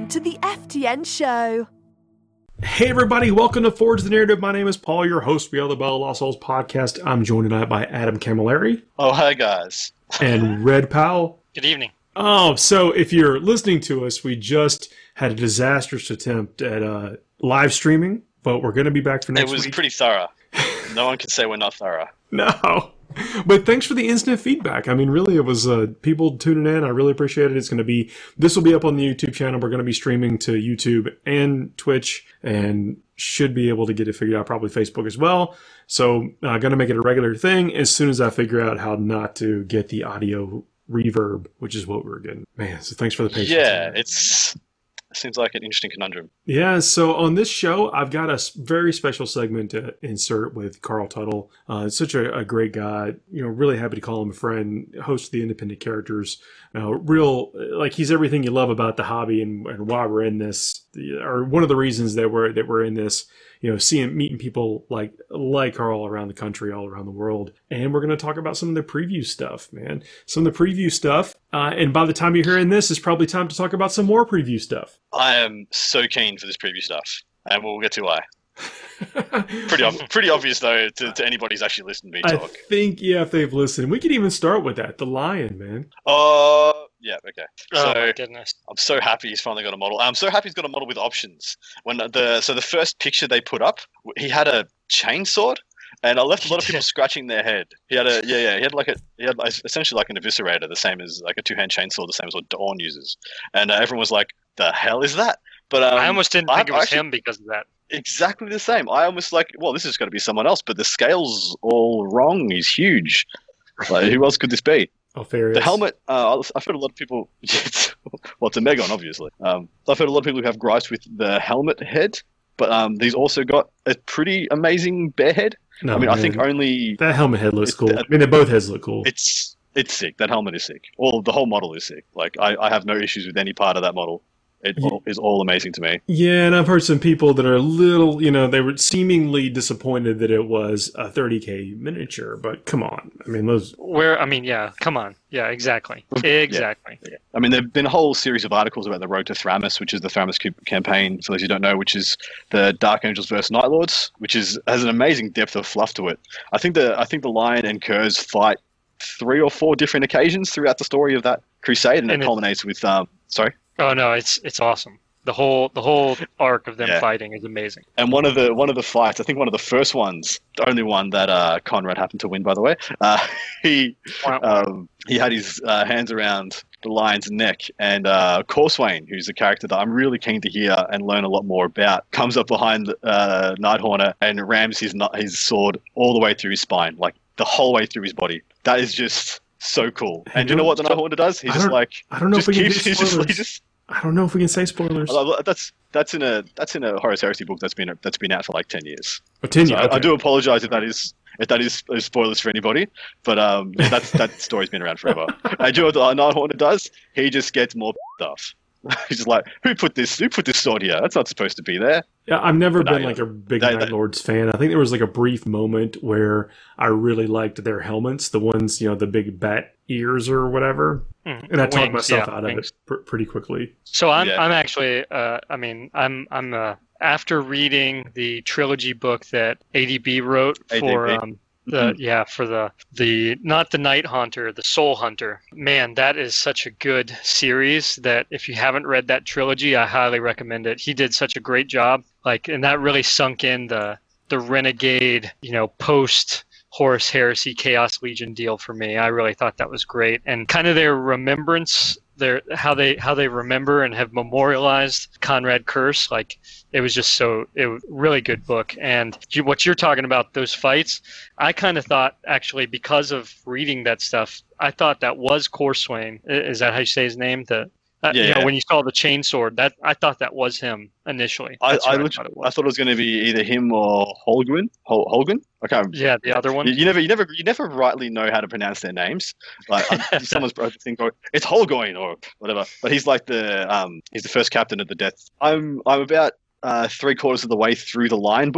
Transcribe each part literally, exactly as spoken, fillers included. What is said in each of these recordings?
Welcome to the F T N Show. Hey everybody, welcome to Forge the Narrative. My name is Paul, your host. We are the Battle of Lost Souls podcast. I'm joined tonight by Adam Camilleri. Oh, hi guys. And Red Powell. Good evening. Oh, so if you're listening to us, we just had a disastrous attempt at uh, live streaming, but we're going to be back for next week. It was week. pretty thorough. No one can say we're not thorough. No. But thanks for the instant feedback. I mean, really, it was uh, people tuning in. I really appreciate it. It's going to be, this will be up on the YouTube channel. We're going to be streaming to YouTube and Twitch and should be able to get it figured out, probably Facebook as well. So I'm uh, going to make it a regular thing as soon as I figure out how not to get the audio reverb, which is what we're getting. Man, so thanks for the patience. Yeah, it's... Seems like an interesting conundrum. Yeah, so on this show, I've got a very special segment to insert with Carl Tuttle. Uh, such a, a great guy. You know, really happy to call him a friend. Host of the Independent Characters. Uh, real, like he's everything you love about the hobby and, and why we're in this, or one of the reasons that we're that we're in this. You know, seeing meeting people like like Carl around the country, all around the world, and we're going to talk about some of the preview stuff, man. Some of the preview stuff, uh, and by the time you're hearing this, it's probably time to talk about some more preview stuff. I am so keen for this preview stuff, and we'll get to why. pretty ob- pretty obvious though to, to anybody who's actually listened to me talk. I think yeah, if they've listened, we could even start with that. The lion, man. Oh uh, yeah, okay. Oh so, my goodness! I'm so happy he's finally got a model. I'm so happy he's got a model with options. When the so the first picture they put up, he had a chainsword. And I left a lot of people scratching their head. He had a yeah yeah he had like a he had essentially like an eviscerator, the same as like a two hand chainsaw, the same as what Dawn uses. And uh, everyone was like, "The hell is that?" But um, I almost didn't think I, it was actually, him because of that. Exactly the same. I almost like, well, this is going to be someone else, but the scale's all wrong. He's huge. Like, who else could this be? Oh, fair. The helmet. Uh, I've heard a lot of people. Well, it's a Megon, obviously. Um, I've heard a lot of people who have gripes with the helmet head, but um, he's also got a pretty amazing bear head. No, I mean, man. I think only that helmet head looks cool. Uh, I mean, they both heads look cool. It's it's sick. That helmet is sick. All the whole model is sick. Like I, I have no issues with any part of that model. It yeah. all, is all amazing to me. Yeah, and I've heard some people that are a little, you know, they were seemingly disappointed that it was a thirty K miniature. But come on, I mean, those. Where I mean, yeah, come on, yeah, exactly, exactly. Yeah. I mean, there've been a whole series of articles about the Road to Thramis, which is the Thramis campaign. For those who don't know, which is the Dark Angels versus Night Lords, which is has an amazing depth of fluff to it. I think the I think the Lion and Kurz fight three or four different occasions throughout the story of that crusade, and, and it culminates with um. Sorry. Oh no, it's it's awesome. The whole the whole arc of them yeah. fighting is amazing. And one of the one of the fights, I think one of the first ones, the only one that uh, Conrad happened to win, by the way. Uh, he um, he had his uh, hands around the lion's neck, and uh, Corswain, who's a character that I'm really keen to hear and learn a lot more about, comes up behind uh, Nighthorner and rams his his sword all the way through his spine, like the whole way through his body. That is just so cool. Hey, and do you know what the Nighthorner does? He just like I don't know if we keeps, can do just, spoilers. he just, I don't know if we can say spoilers. That's that's in a that's in a Horus Heresy book that's been that's been out for like ten years. Oh, ten years. So okay. I, I do apologize if that is if that is spoilers for anybody, but um, yeah, that's that story's been around forever. I do know what Nighthorner does. He just gets more stuff. He's just like, who put this? Who put this sword here? That's not supposed to be there. Yeah, I've never but been no, like a big they, Night they, Lords fan. I think there was like a brief moment where I really liked their helmets, the ones, you know, the big bat ears or whatever, mm, and I talked wings, myself yeah, out wings. of it pr- pretty quickly. So I'm yeah. I'm actually uh, I mean I'm I'm uh, after reading the trilogy book that A D B wrote A D B. for um, the yeah for the the not the Night Hunter, the Soul Hunter. Man, that is such a good series that if you haven't read that trilogy, I highly recommend it. He did such a great job, like, and that really sunk in the the renegade, you know, post Horus Heresy Chaos Legion deal for me. I really thought that was great, and kind of their remembrance, their how they how they remember and have memorialized Conrad Curse. Like, it was just so it was a really good book. And you, what you're talking about, those fights, I kind of thought actually because of reading that stuff, I thought that was Corswain. Is that how you say his name? The Uh, Yeah, you know, yeah. when you saw the chainsword, that I thought that was him initially. I, That's I, who lit- thought it I was. thought it was going to be either him or Holgren. Hol- Holgren? I can't. Yeah, the other one. You, you never, you never, you never rightly know how to pronounce their names. Like I, someone's brought the thing called it's Holgoin or whatever. But he's like the um, he's the first captain of the Death. I'm I'm about uh, three quarters of the way through the Lion book,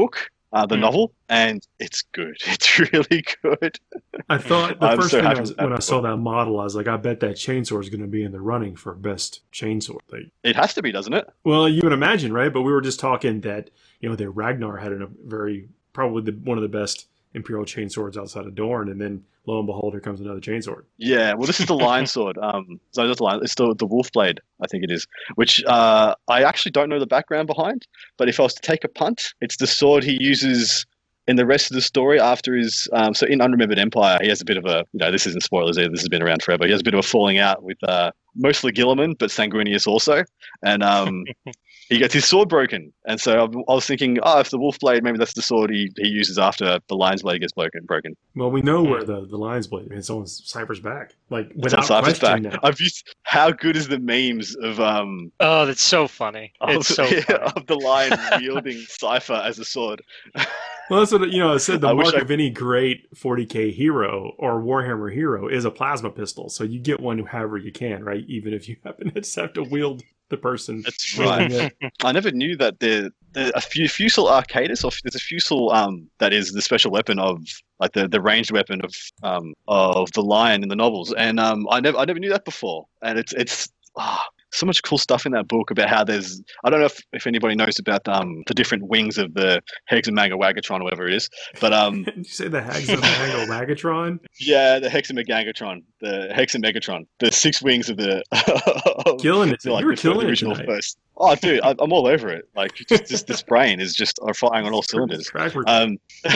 uh, the Mm. novel, and it's good. It's really good. I thought the I'm first so thing I happy was, with that when I saw book. that model, I was like, I bet that chainsaw is going to be in the running for best chainsaw. Like, It has to be, doesn't it? well, you would imagine, right? But we were just talking that you know that Ragnar had a very probably the, one of the best Imperial chainswords outside of Dorne, and then lo and behold, here comes another chainsword. Yeah, well, this is the lion sword. Um, so not the lion. It's the the wolf blade, I think it is. Which uh, I actually don't know the background behind. But if I was to take a punt, it's the sword he uses in the rest of the story after his. Um, so in Unremembered Empire, he has a bit of a. You know, this isn't spoilers either. This has been around forever. He has a bit of a falling out with uh, mostly Guilliman, but Sanguinius also, and um, he gets his sword broken. And so I, I was thinking, oh, if the wolf blade, maybe that's the sword he, he uses after the lion's blade gets broken. Broken. Well, we know Hmm. where the, the lion's blade is. On Cypher's back, like It's on without Cypher's question. back. Now. I've used how good is the memes of um Oh, that's so funny. of, It's so yeah, funny. of the lion wielding Cypher as a sword. Well, that's what you know. I said the I wish mark I- of any great forty K hero or Warhammer hero is a plasma pistol. So you get one however you can, right? Even if you happen to just have to wield the person. That's wielding right. it. I never knew that there, there a few Fusel Arcadis, or there's a Fusel um that is the special weapon of like the, the ranged weapon of um of the lion in the novels, and um I never I never knew that before, and it's it's ah, so much cool stuff in that book about how there's I don't know if, if anybody knows about um the different wings of the Hexamaga-Wagatron or whatever it is, but um Did you say the Hags of Mango Magatron? yeah, the Hexamagangatron, the Hexamegatron, the six wings of the of, Killing it. like, You were the killing it original tonight. first. Oh, dude, I, I'm all over it. Like, just, just this brain is just firing on all cylinders. Track record. Um,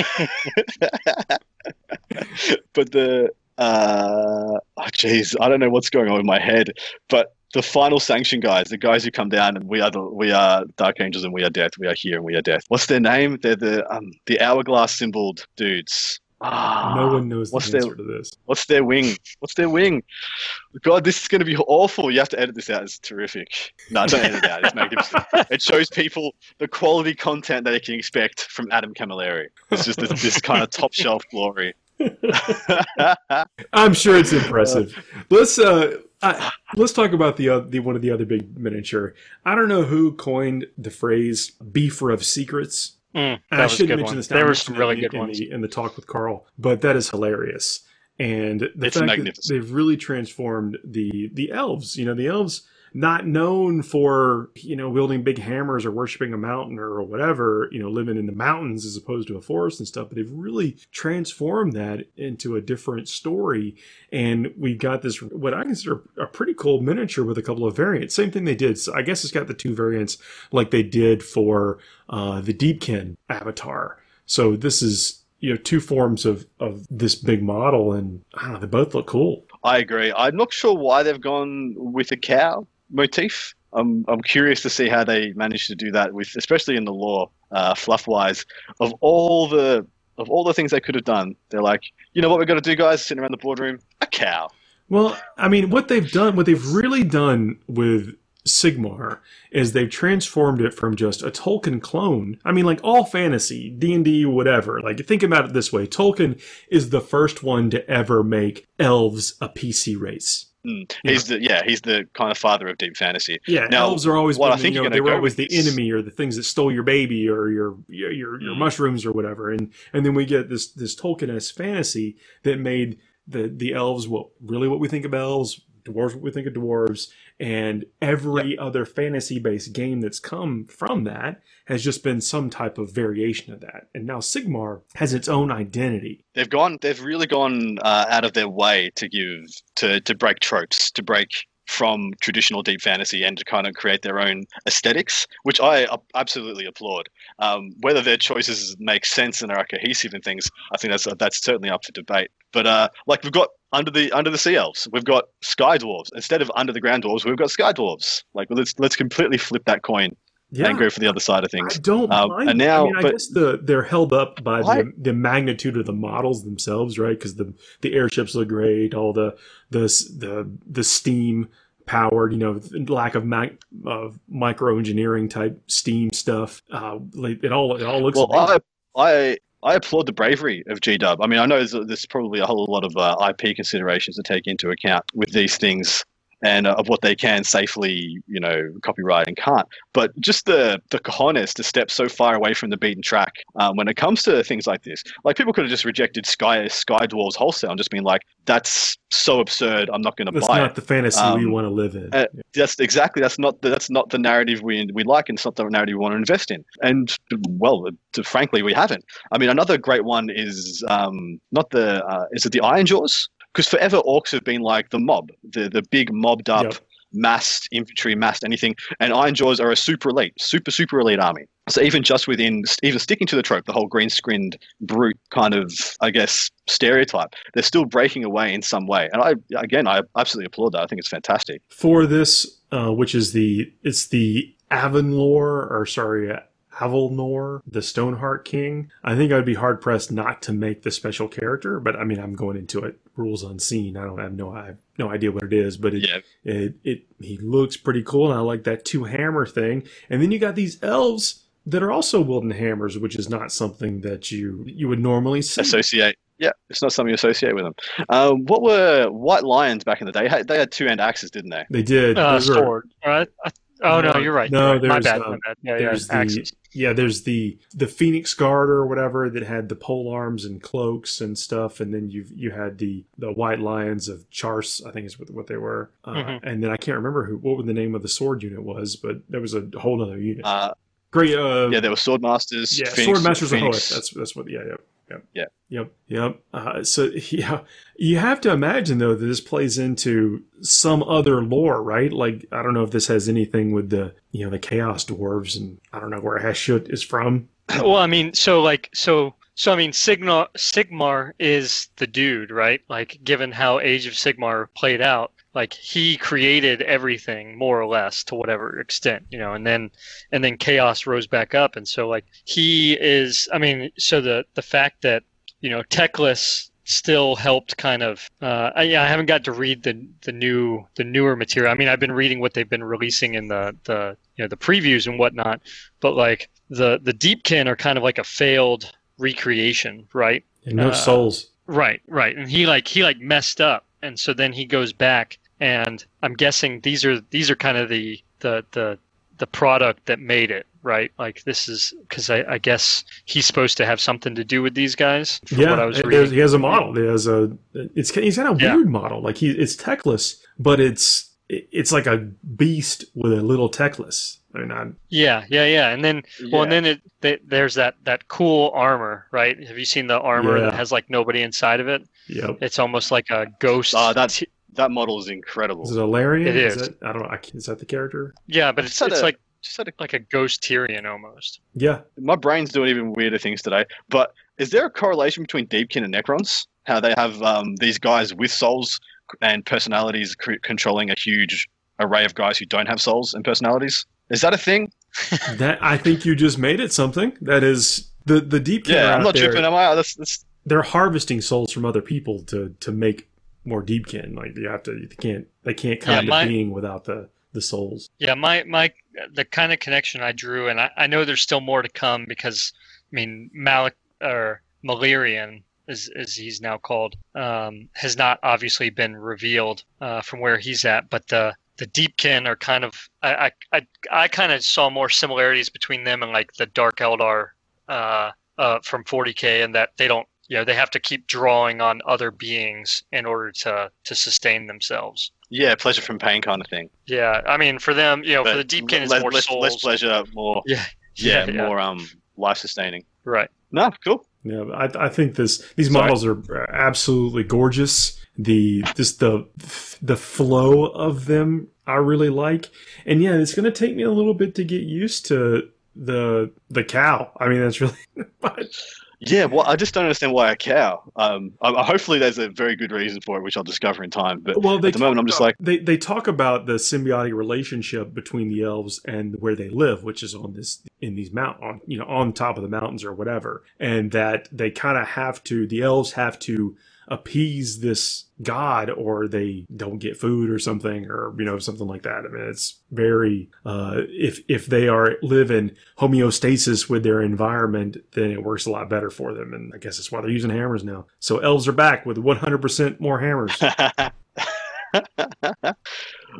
but the uh, oh, jeez, I don't know what's going on in my head. But the final sanction guys, the guys who come down and we are the we are Dark Angels and we are death. We are here and we are death. What's their name? They're the um the hourglass symboled dudes. Ah, no one knows the what's answer their to this. what's their wing? What's their wing? God, this is going to be awful. You have to edit this out. It's terrific. No, don't edit it out. It's magnificent. It shows people the quality content that they can expect from Adam Camilleri. It's just this, this kind of top shelf glory. I'm sure it's impressive. Let's uh, uh let's talk about the uh, the one of the other big miniature. I don't know who coined the phrase "beefer of secrets." Mm, And that I was a shouldn't good mention one. this. There I were some mentioned really it good in, ones. In the, in the talk with Carl, but that is hilarious. And the It's fact magnificent. that they've really transformed the the elves. You know, the elves not known for you know wielding big hammers or worshiping a mountain or whatever. You know, living in the mountains as opposed to a forest and stuff. But they've really transformed that into a different story. And we've got this what I consider a pretty cool miniature with a couple of variants. Same thing they did. So I guess it's got the two variants like they did for uh, the Deepkin avatar. So this is you know two forms of of this big model, and I don't know, they both look cool. I agree. I'm not sure why they've gone with a cow motif. I'm I'm curious to see how they managed to do that with, especially in the lore, uh, fluff wise. Of all the of all the things they could have done, they're like, you know what we've got to do, guys? Sitting around the boardroom, a cow. Well, I mean, what they've done, what they've really done with Sigmar is they've transformed it from just a Tolkien clone. I mean, like all fantasy, D and D, whatever. Like, think about it this way. Tolkien is the first one to ever make elves a P C race. Mm. He's the yeah, he's the kind of father of deep fantasy. Yeah, Now, elves are always what been, I think you know, you're they gonna were go always the with is- enemy or the things that stole your baby or your your your, your Mm. mushrooms or whatever. And and then we get this this Tolkien-esque fantasy that made the the elves what really what we think of elves, dwarves what we think of dwarves, and every other fantasy-based game that's come from that has just been some type of variation of that. And now Sigmar has its own identity. They've gone. They've really gone uh, out of their way to give to to break tropes, to break from traditional deep fantasy, and to kind of create their own aesthetics, which I uh, absolutely applaud. Um, whether their choices make sense and are cohesive and things, I think that's that's certainly up for debate. But uh, like we've got under the under the sea elves, we've got sky dwarves instead of under the ground dwarves. We've got sky dwarves. Like let's let's completely flip that coin Yeah, and go for the other side of I things. don't Um, mind. and now- I mean, I but- guess the they're held up by Why- the, the magnitude of the models themselves, right? Because the the airships look great, all the the the the steam powered, you know, lack of mag, of micro engineering type steam stuff. Uh, like, it all it all looks. Well, amazing. I I I applaud the bravery of G Dub. I mean, I know there's, there's probably a whole lot of uh, I P considerations to take into account with these things, and uh, of what they can safely, you know, copyright and can't. But just the the cojones to step so far away from the beaten track um, when it comes to things like this. Like people could have just rejected Sky Sky Dwarves wholesale and just been like, "That's so absurd. I'm not going to buy it." That's not the fantasy um, we want to live in. Uh, that's exactly. That's not the, that's not the narrative we we like, and it's not the narrative we want to invest in. And well, to, frankly, we haven't. I mean, another great one is um, not the uh, is it the Iron Jaws? Because forever orcs have been like the mob, the the big mobbed up, Yep. massed infantry, massed anything, and Iron Jaws are a super elite, super super elite army. So even just within, even sticking to the trope, the whole green-skinned brute kind of, I guess, stereotype, they're still breaking away in some way. And I, again, I absolutely applaud that. I think it's fantastic. For this, uh, which is the it's the Avanlore, or sorry, Avalnor, the Stoneheart King. I think I'd be hard pressed not to make the special character, but I mean, I'm going into it rules unseen. I don't have no I have no idea what it is, but it, Yeah. it it he looks pretty cool, and I like that two hammer thing. And then you got these elves that are also wielding hammers, which is not something that you you would normally see. Associate. Yeah, it's not something you associate with them. Um, what were White Lions back in the day? Had- They had two-hand axes, didn't they? They did. Uh, Those are- sword. Right? I, oh no, you're right. No, you're right. my there's, bad. uh, my bad. Yeah, yeah. there's the Axes. yeah there's the the Phoenix Guard or whatever that had the pole arms and cloaks and stuff, and then you you had the the White Lions of Chars, I think is what, what they were, uh, Mhm. and then I can't remember who what the name of the sword unit was, but there was a whole other unit. Uh, Great, uh, yeah, there were Swordmasters. yeah, Phoenix, Sword Masters of Phoenix. Hoeth. That's that's what. Yeah, yep, yep, Yeah. yep, yep. Uh, so yeah, you have to imagine though that this plays into some other lore, right? Like I don't know if this has anything with the you know the Chaos Dwarves, and I don't know where Heshut is from. Well, I mean, so like, so, so I mean, Signar, Sigmar is the dude, right? Like, given how Age of Sigmar played out, like he created everything more or less to whatever extent, you know, and then, and then chaos rose back up, and so like he is. I mean, so the the fact that you know Teclis still helped kind of. Uh, I, yeah, I haven't got to read the the new the newer material. I mean, I've been reading what they've been releasing in the the you know the previews and whatnot, but like the the Deepkin are kind of like a failed recreation, right? And no Uh, souls. Right, right. And he like he like messed up, and so then he goes back, and I'm guessing these are these are kind of the the the the product that made it, right? Like this is because I, I guess he's supposed to have something to do with these guys. From Yeah, what I was there's- reading. he has a model. He has a. It's he's got a Yeah. weird model. Like he, it's techless, but it's it's like a beast with a little techless. I mean, I, Yeah, yeah, yeah. And then well, and Yeah. then it they, there's that that cool armor, right? Have you seen the armor Yeah. that has like nobody inside of it? yep. It's almost like a ghost. Oh, that's that model is incredible. Is it a Larian? It is. That, I don't know. I can't- Is that the character? yeah, but it's Just had it's a- like Just had a, like a ghost Tyrion almost. Yeah. my brain's doing even weirder things today. But is there a correlation between Deepkin and Necrons? How they have um, these guys with souls and personalities c- controlling a huge array of guys who don't have souls and personalities? Is that a thing? That I think you just made it something. That is the the deep. Yeah, I'm out not there, tripping, am I? That's, that's, They're harvesting souls from other people to to make more deepkin. Like you have to. You can't. They can't come Yeah, into my- being without the the souls. Yeah, my my the kind of connection I drew, and I, I know there's still more to come because I mean Malik or Malerian, as as he's now called, um, has not obviously been revealed uh, from where he's at, but the the Deepkin are kind of I I I, I kind of saw more similarities between them and like the Dark Eldar uh, uh, from forty K, and that they don't. You know, they have to keep drawing on other beings in order to to sustain themselves. yeah, pleasure from pain kind of thing. Yeah, I mean, for them, you know, for the But Deepkin, it's less, more less, souls. less pleasure, more Yeah, yeah, yeah, yeah. more um life sustaining. Right. No, cool. Yeah, I, I think this these Sorry. models are absolutely gorgeous. The just the the flow of them I really like, and yeah, it's going to take me a little bit to get used to the the cow. I mean, that's really. But Yeah, well, I just don't understand why a cow. Um, I, I- hopefully there's a very good reason for it, which I'll discover in time. But well, they at the moment, talk I'm just about- like, they they talk about the symbiotic relationship between the elves and where they live, which is on this in these mount on you know on top of the mountains or whatever, and that they kind of have to the elves have to appease this god or they don't get food or something or you know something like that. I mean, it's very uh, if if they are live in homeostasis with their environment, then it works a lot better for them, and I guess that's why they're using hammers now. So elves are back with one hundred percent more hammers.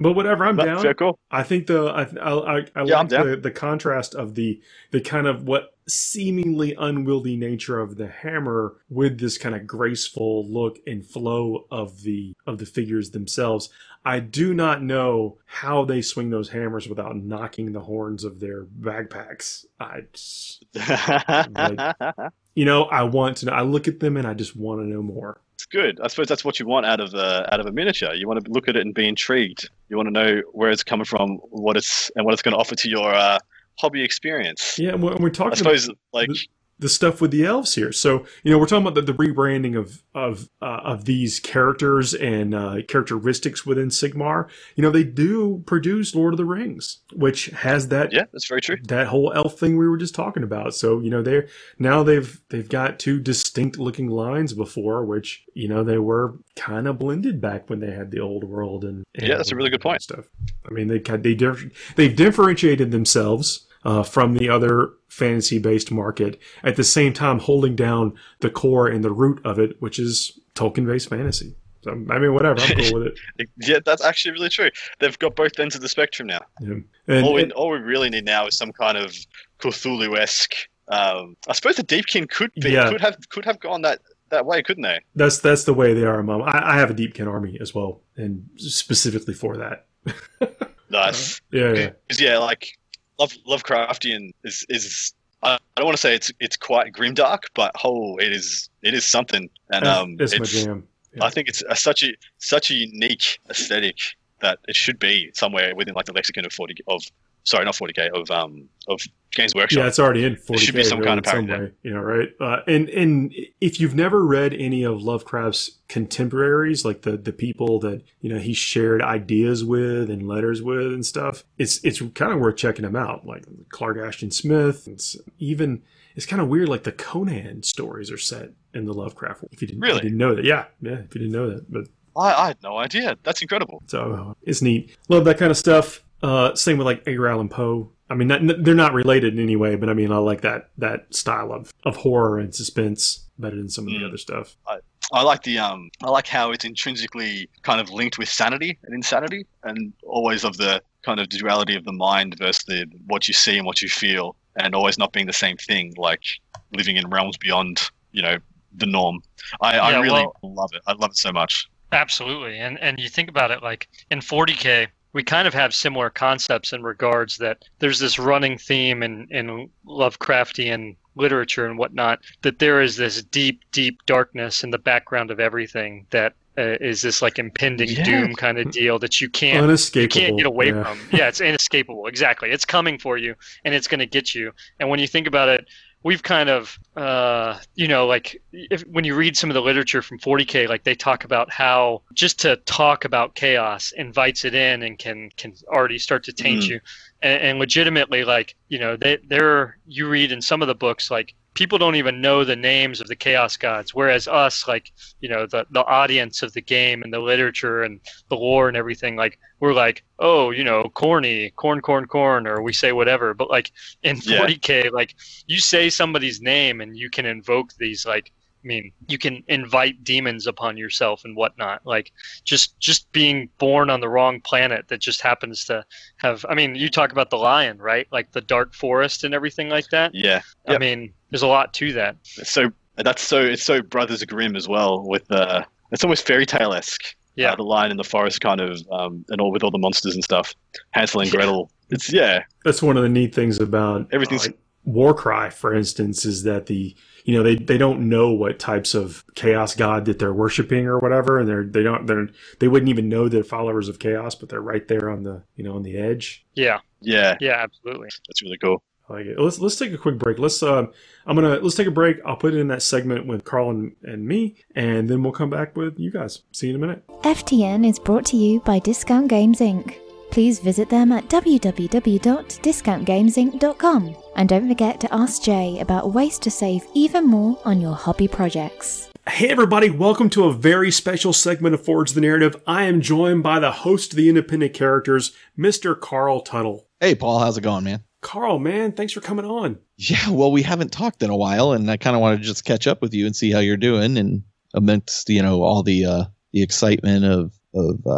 But whatever, I'm That's down. very cool. I think the I I, I, I Yeah, like the, the contrast of the the kind of what seemingly unwieldy nature of the hammer with this kind of graceful look and flow of the of the figures themselves. I do not know how they swing those hammers without knocking the horns of their backpacks. I just, like, you know, I want to know. I look at them and I just want to know more. It's good. I suppose that's what you want out of a out of a miniature. You want to look at it and be intrigued. You want to know where it's coming from, what it's and what it's going to offer to your uh, hobby experience. Yeah, and we're, we're talking. I suppose about like. The, the stuff with the elves here. So, you know, we're talking about the, the rebranding of of uh, of these characters and uh, characteristics within Sigmar. You know, they do produce Lord of the Rings, which has that yeah, that's very true. That whole elf thing we were just talking about. So, you know, they're now they've they've got two distinct looking lines before, which, you know, they were kind of blended back when they had the old world and, and yeah, that's a really good point. Stuff. I mean, they they they've differentiated themselves Uh, from the other fantasy-based market, at the same time holding down the core and the root of it, which is Tolkien-based fantasy. So, I mean, whatever, I'm cool with it. Yeah, that's actually really true. They've got both ends of the spectrum now. Yeah. And, all, we, and, all we really need now is some kind of Cthulhu-esque. Um, I suppose the Deepkin could be yeah. could have could have gone that, that way, couldn't they? That's that's the way they are, Mom. I, I have a Deepkin army as well, and specifically for that. Nice. Uh, yeah, yeah. Yeah, like. Love, Lovecraftian is is I don't want to say it's it's quite grimdark, but oh, it is it is something, and um, it's, it's my jam. Yeah. I think it's a, such a such a unique aesthetic that it should be somewhere within like the lexicon of forty of sorry not forty K of um of Games Workshop. Yeah, it's already in forty K. There should be some really, kind of some parody, way, you know, right? Uh, and and if you've never read any of Lovecraft's contemporaries, like the the people that you know he shared ideas with and letters with and stuff, it's it's kind of worth checking them out. Like Clark Ashton Smith, it's even it's kind of weird. Like the Conan stories are set in the Lovecraft world. If you didn't, really? if you didn't know that, yeah, yeah. If you didn't know that, but I, I had no idea. That's incredible. So it's neat. Love that kind of stuff. Uh, same with like Edgar Allan Poe. I mean, not, they're not related in any way, but I mean, I like that that style of, of horror and suspense better than some of the mm. other stuff. I, I like the um, I like how it's intrinsically kind of linked with sanity and insanity, and always of the kind of duality of the mind versus the what you see and what you feel, and always not being the same thing, like living in realms beyond, you know, the norm. I, yeah, I really well, love it. I love it so much. Absolutely, and and you think about it, like in forty K. We kind of have similar concepts in regards that there's this running theme in, in Lovecraftian literature and whatnot, that there is this deep, deep darkness in the background of everything that uh, is this like impending yeah. doom kind of deal that you can't, you can't get away yeah. from. Yeah, it's inescapable. Exactly. It's coming for you and it's going to get you. And when you think about it, we've kind of, uh, you know, like if, when you read some of the literature from forty K, like they talk about how just to talk about chaos invites it in and can can already start to taint mm. you. And, and legitimately, like, you know, they, they're, you read in some of the books, like people don't even know the names of the chaos gods. Whereas us, like, you know, the, the audience of the game and the literature and the lore and everything, like we're like, oh, you know, corny, corn, corn, corn, or we say whatever. But like in forty K, yeah. like you say somebody's name and you can invoke these, like, I mean, you can invite demons upon yourself and whatnot. Like just just being born on the wrong planet that just happens to have, I mean, you talk about the lion, right? Like the dark forest and everything like that. Yeah. Yep. I mean, there's a lot to that. So that's so, it's so Brothers Grimm as well with, uh, it's almost fairy tale-esque. Yeah. Uh, the lion in the forest kind of, um, and all with all the monsters and stuff. Hansel and Gretel. Yeah. It's, yeah. That's one of the neat things about everything's. Uh, like Warcry, for instance, is that the, you know, they, they don't know what types of chaos god that they're worshiping or whatever, and they're they don't they're they wouldn't even know they're followers of chaos, but they're right there on the you know on the edge. Yeah, yeah, yeah, absolutely. That's really cool. I like it. Let's let's take a quick break. Let's um I'm gonna let's take a break. I'll put it in that segment with Carl and, and me, and then we'll come back with you guys. See you in a minute. F T N is brought to you by Discount Games Incorporated. Please visit them at w w w dot discount games inc dot com. And don't forget to ask Jay about ways to save even more on your hobby projects. Hey everybody, welcome to a very special segment of Forge the Narrative. I am joined by the host of the Independent Characters, Mister Carl Tuttle. Hey Paul, how's it going, man? Carl, man, thanks for coming on. Yeah, well, we haven't talked in a while, and I kind of wanted to just catch up with you and see how you're doing, and amidst, you know, all the uh, the excitement of, of uh,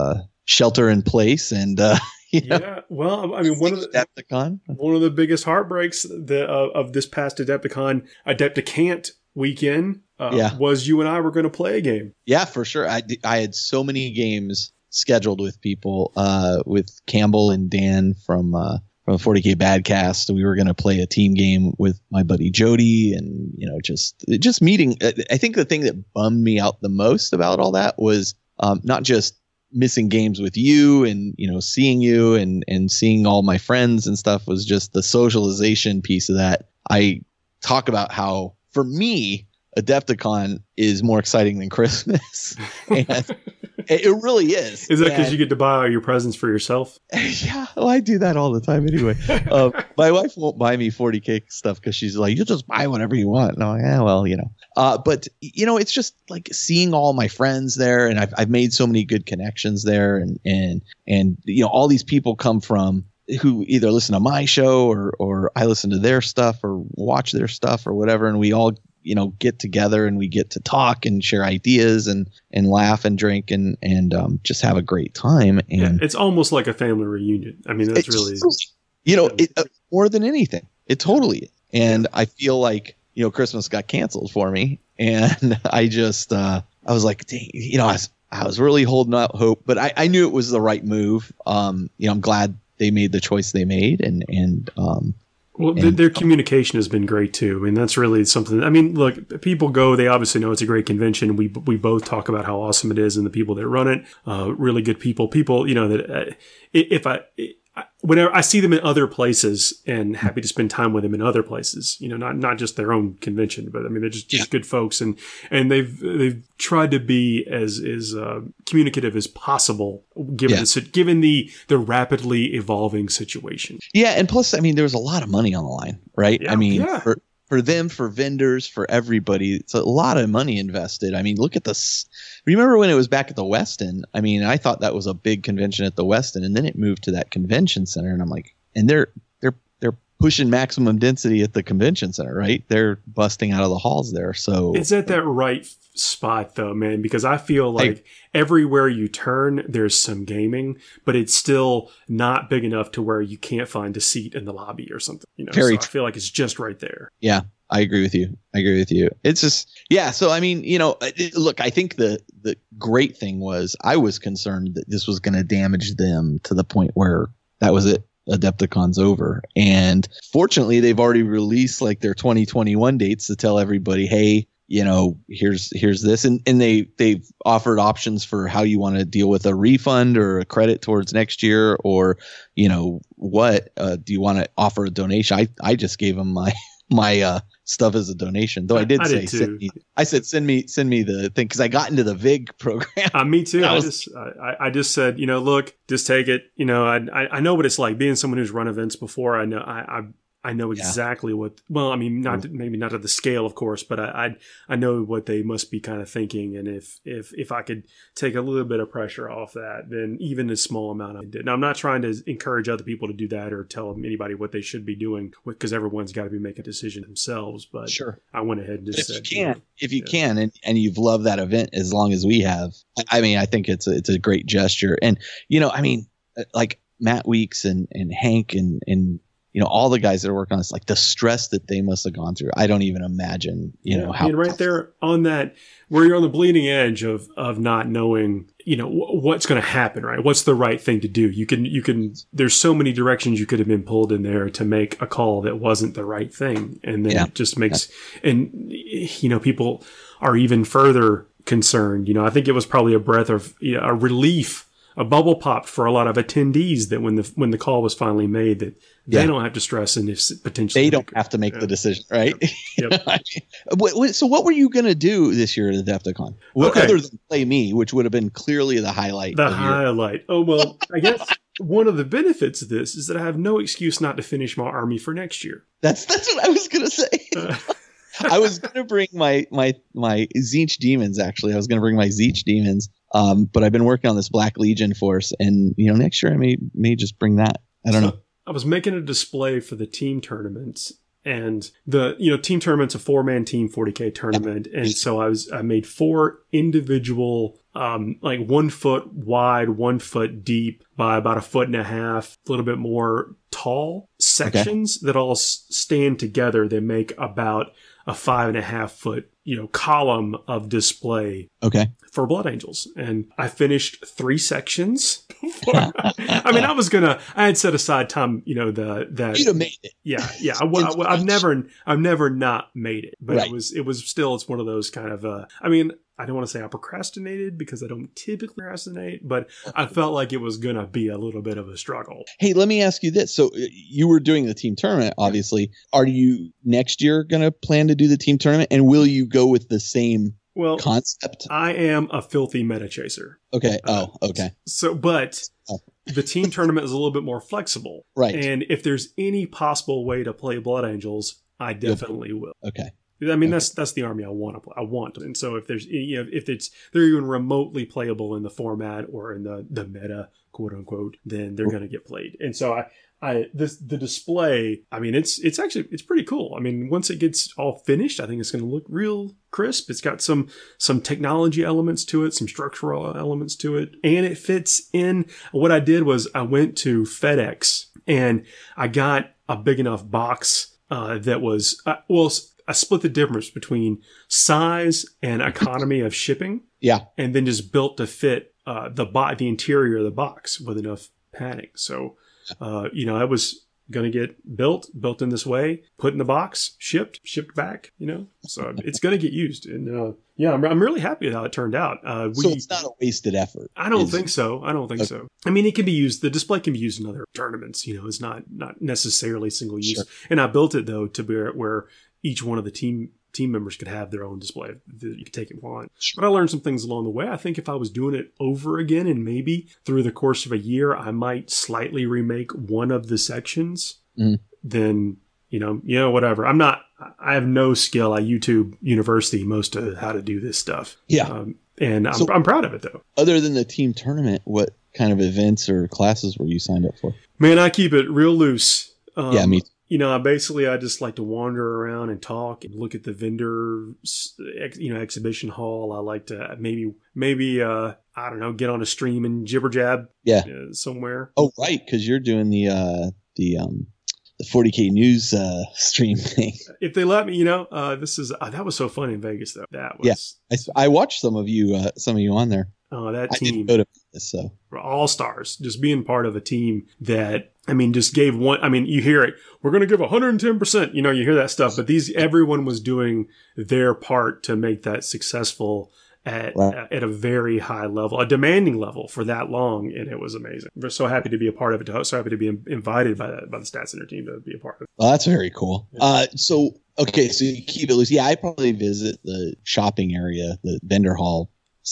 shelter in place and uh, you know, yeah. Well, I mean, one of the Adepticon. one of the biggest heartbreaks the, uh, of this past Adepticon, Adepticant weekend uh, Yeah. was you and I were going to play a game. Yeah, for sure. I, d- I had so many games scheduled with people, uh, with Campbell and Dan from uh, from forty K Badcast. We were going to play a team game with my buddy Jody, and you know, just just meeting. I think the thing that bummed me out the most about all that was um, not just missing games with you and you know seeing you and and seeing all my friends and stuff, was just the socialization piece of that. I talk about how for me Adepticon is more exciting than Christmas. And it really is. Is that because And- you get to buy all your presents for yourself? Yeah, well, I do that all the time anyway. Um, my wife won't buy me forty K stuff because she's like, you just buy whatever you want. And I'm like, yeah, well, you know. Uh, but, you know, it's just like seeing all my friends there, and I've, I've made so many good connections there. And, and, and, you know, all these people come from who either listen to my show or, or I listen to their stuff or watch their stuff or whatever. And we all, you know, get together and we get to talk and share ideas and, and laugh and drink and, and um, just have a great time. And Yeah, it's almost like a family reunion. I mean, that's it's really, you know, it, uh, more than anything, it totally is. And I feel like, you know, Christmas got canceled for me, and I just, uh, I was like, dang, you know, I was, I was really holding out hope, but I, I knew it was the right move. Um, you know, I'm glad they made the choice they made, and, and, um, well, th- and- their communication has been great too. I mean, that's really something. I mean, look, people go, they obviously know it's a great convention. We we both talk about how awesome it is and the people that run it, uh, really good people. People, you know, that uh, if I, I, whenever I see them in other places and happy to spend time with them in other places, you know, not not just their own convention, but I mean, they're just, just good folks, and and they've they've tried to be as as uh, communicative as possible given Yeah. the sit- given the the rapidly evolving situation. yeah. And plus, I mean, there was a lot of money on the line, right? Yeah, I mean, yeah. for, for them, for vendors, for everybody, it's a lot of money invested. I mean, look at this. Remember when it was back at the Westin? I mean, I thought that was a big convention at the Westin, and then it moved to that convention center, and I'm like, and they're they're they're pushing maximum density at the convention center, right? They're busting out of the halls there. So It's at that right f- spot though, man, because I feel like I- everywhere you turn, there's some gaming, but it's still not big enough to where you can't find a seat in the lobby or something. You know, Very so I true. feel like it's just right there. Yeah, I agree with you. I agree with you. It's just, yeah. So, I mean, you know, it, look, I think the, the great thing was I was concerned that this was going to damage them to the point where that was it. Adepticon's over. And fortunately, they've already released like their twenty twenty-one dates to tell everybody, hey, you know, here's here's this. And, and they, they've offered options for how you want to deal with a refund or a credit towards next year, or, you know, what uh, do you want to offer a donation? I, I just gave them my my uh, stuff as a donation, though I did I say did too. send me, I said send me send me the thing because I got into the VIG program. Uh, me too. That I was- just, I, I just said, you know, look, just take it. You know, I, I, I know what it's like being someone who's run events before. I know, I, I, I know Yeah. exactly what. Well, I mean, not maybe not at the scale, of course, but I, I, I know what they must be kind of thinking. And if, if, if I could take a little bit of pressure off that, then even a small amount I did. Now, I'm not trying to encourage other people to do that or tell anybody what they should be doing, because everyone's got to be making a decision themselves. But Sure. I went ahead and just If you said, can, if you yeah. can, and, and you've loved that event as long as we have, I, I mean, I think it's a, it's a great gesture. And, you know, I mean, uh, like Matt Weeks and, and Hank and, and, you know, all the guys that are working on this, like the stress that they must have gone through. I don't even imagine, you know, how being right there on that, where you're on the bleeding edge of of not knowing, you know, wh- what's going to happen, right? What's the right thing to do? You can, you can. There's so many directions you could have been pulled in there to make a call that wasn't the right thing, and then Yeah. it just makes, and you know, people are even further concerned. You know, I think it was probably a breath of, you know, a relief, a bubble popped for a lot of attendees that when the when the call was finally made, that they Yeah. don't have to stress and if potentially they don't have to make Yeah. the decision, right? Yep. I mean, what, what, so what were you going to do this year at Adepticon? What, Okay. Other than play me, which would have been clearly the highlight. The of your, highlight. Oh, well, I guess one of the benefits of this is that I have no excuse not to finish my army for next year. that's that's what I was going to say. Uh, I was going to bring my my my Zeech demons. Actually, I was going to bring my Zeech demons. Um, but I've been working on this Black Legion force, and you know, next year I may may just bring that. I don't so know. I was making a display for the team tournaments, And the, you know, team tournament's a four man team forty K tournament. And so I was, I made four individual, um, like one foot wide, one foot deep by about a foot and a half, a little bit more tall sections okay. that all s- stand together. They make about a five and a half foot, you know, column of display. Okay. For Blood Angels. And I finished three sections. I mean, I was gonna, I had set aside time, you know, the, that. You'd have made it. Yeah. Yeah. I, I, I've never, I've never not made it, but right. it was, it was still, it's one of those kind of, uh, I mean, I don't want to say I procrastinated because I don't typically procrastinate, but I felt like it was going to be a little bit of a struggle. Hey, let me ask you this. So you were doing the team tournament, obviously. Are you next year going to plan to do the team tournament? And will you go with the same well, concept? I am a filthy meta chaser. Okay. Oh, okay. Uh, so, but oh. the team tournament is a little bit more flexible. Right. And if there's any possible way to play Blood Angels, I definitely will. Okay. I mean, okay. that's that's the army I want to play. I want, and so if there's, you know, if it's they're even remotely playable in the format or in the, the meta, quote unquote, then they're going to get played. And so I, I this the display. I mean, it's it's actually it's pretty cool. I mean, once it gets all finished, I think it's going to look real crisp. It's got some some technology elements to it, some structural elements to it, and it fits in. What I did was I went to FedEx and I got a big enough box uh, that was uh, well. I split the difference between size and economy of shipping. Yeah. And then just built to fit uh, the bo- the interior of the box with enough padding. So, uh, you know, I was going to get built, built in this way, put in the box, shipped, shipped back, you know. So it's going to get used. And uh, yeah, I'm, I'm really happy with how it turned out. Uh, we, so it's not a wasted effort. I don't think so. I don't think okay. so. I mean, it can be used. The display can be used in other tournaments. You know, it's not, not necessarily single use. Sure. And I built it, though, to where, where each one of the team team members could have their own display that you could take it on. But I learned some things along the way. I think if I was doing it over again and maybe through the course of a year, I might slightly remake one of the sections, mm. then, you know, you know, whatever. I'm not, I have no skill. I YouTube University most of how to do this stuff. Yeah. Um, and I'm, so, I'm proud of it, though. Other than the team tournament, what kind of events or classes were you signed up for? Man, I keep it real loose. Um, yeah, me too. You know, I basically, I just like to wander around and talk and look at the vendor, you know, exhibition hall. I like to maybe, maybe, uh, I don't know, get on a stream and jibber jab. Yeah. Uh, somewhere. Oh, right. Cause you're doing the, uh, the, um, the forty K news, uh, stream thing. If they let me, you know, uh, this is, uh, that was so fun in Vegas though. That was. Yeah. I, I watched some of you, uh, some of you on there. Oh, that I team. didn't go to this, so. All stars, just being part of a team that, I mean, just gave one, I mean, you hear it, we're going to give one hundred ten percent, you know, you hear that stuff, but these, everyone was doing their part to make that successful at, right. at a very high level, a demanding level for that long. And it was amazing. We're so happy to be a part of it. So happy to be invited by the, by the Stat Center team to be a part of it. Well, that's very cool. Yeah. Uh, so, okay. So you keep it loose. Yeah. I probably visit the shopping area, the vendor hall,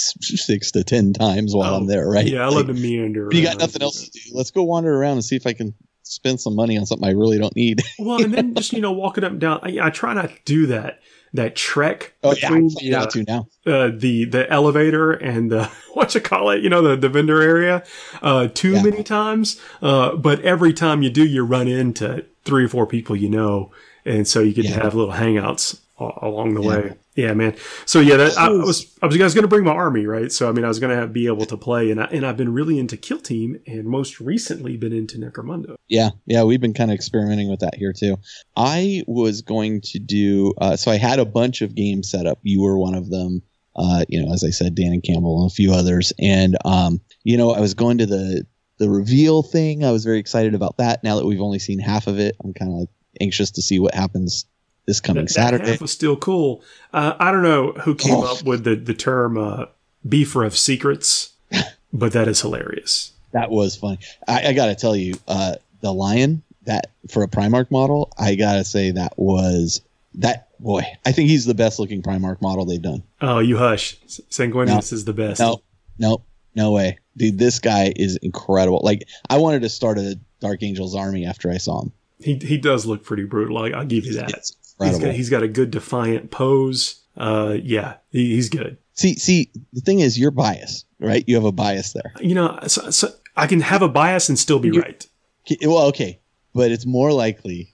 six to ten times while oh, I'm there, right? Yeah, I love to meander. You got nothing else to do. Let's go wander around and see if I can spend some money on something I really don't need. Well, and then just, you know, walking up and down. I, I try not to do that. That trek. Oh yeah, I'm trying not to now. Uh, the the elevator and the what you call it, you know, the, the vendor area, uh, too yeah. many times. Uh, but every time you do, you run into three or four people you know, and so you get yeah. to have little hangouts all, along the yeah. way. Yeah, man. So yeah, that, I was I was, I was going to bring my army, right? So I mean, I was going to be able to play, and I, and I've been really into Kill Team, and most recently been into Necromunda. Yeah, yeah, we've been kind of experimenting with that here too. I was going to do uh, so. I had a bunch of games set up. You were one of them. Uh, you know, as I said, Dan and Campbell and a few others, and um, you know, I was going to the the reveal thing. I was very excited about that. Now that we've only seen half of it, I'm kind of like anxious to see what happens this coming that, Saturday. That was still cool. Uh, I don't know who came oh. up with the, the term uh, beefer of secrets, but that is hilarious. That was funny. I, I got to tell you, uh, the lion, that for a Primarch model, I got to say that was that boy. I think he's the best looking Primarch model they've done. Oh, you hush. Sanguinius no, is the best. No, no, no way. Dude, this guy is incredible. Like, I wanted to start a Dark Angels army after I saw him. He he does look pretty brutal. Like, I'll give you that. He's got, he's got a good defiant pose. Uh, yeah, he, he's good. See, see, the thing is, you're biased, right? You have a bias there. You know, so, so I can have a bias and still be you, right. Well, okay, but it's more likely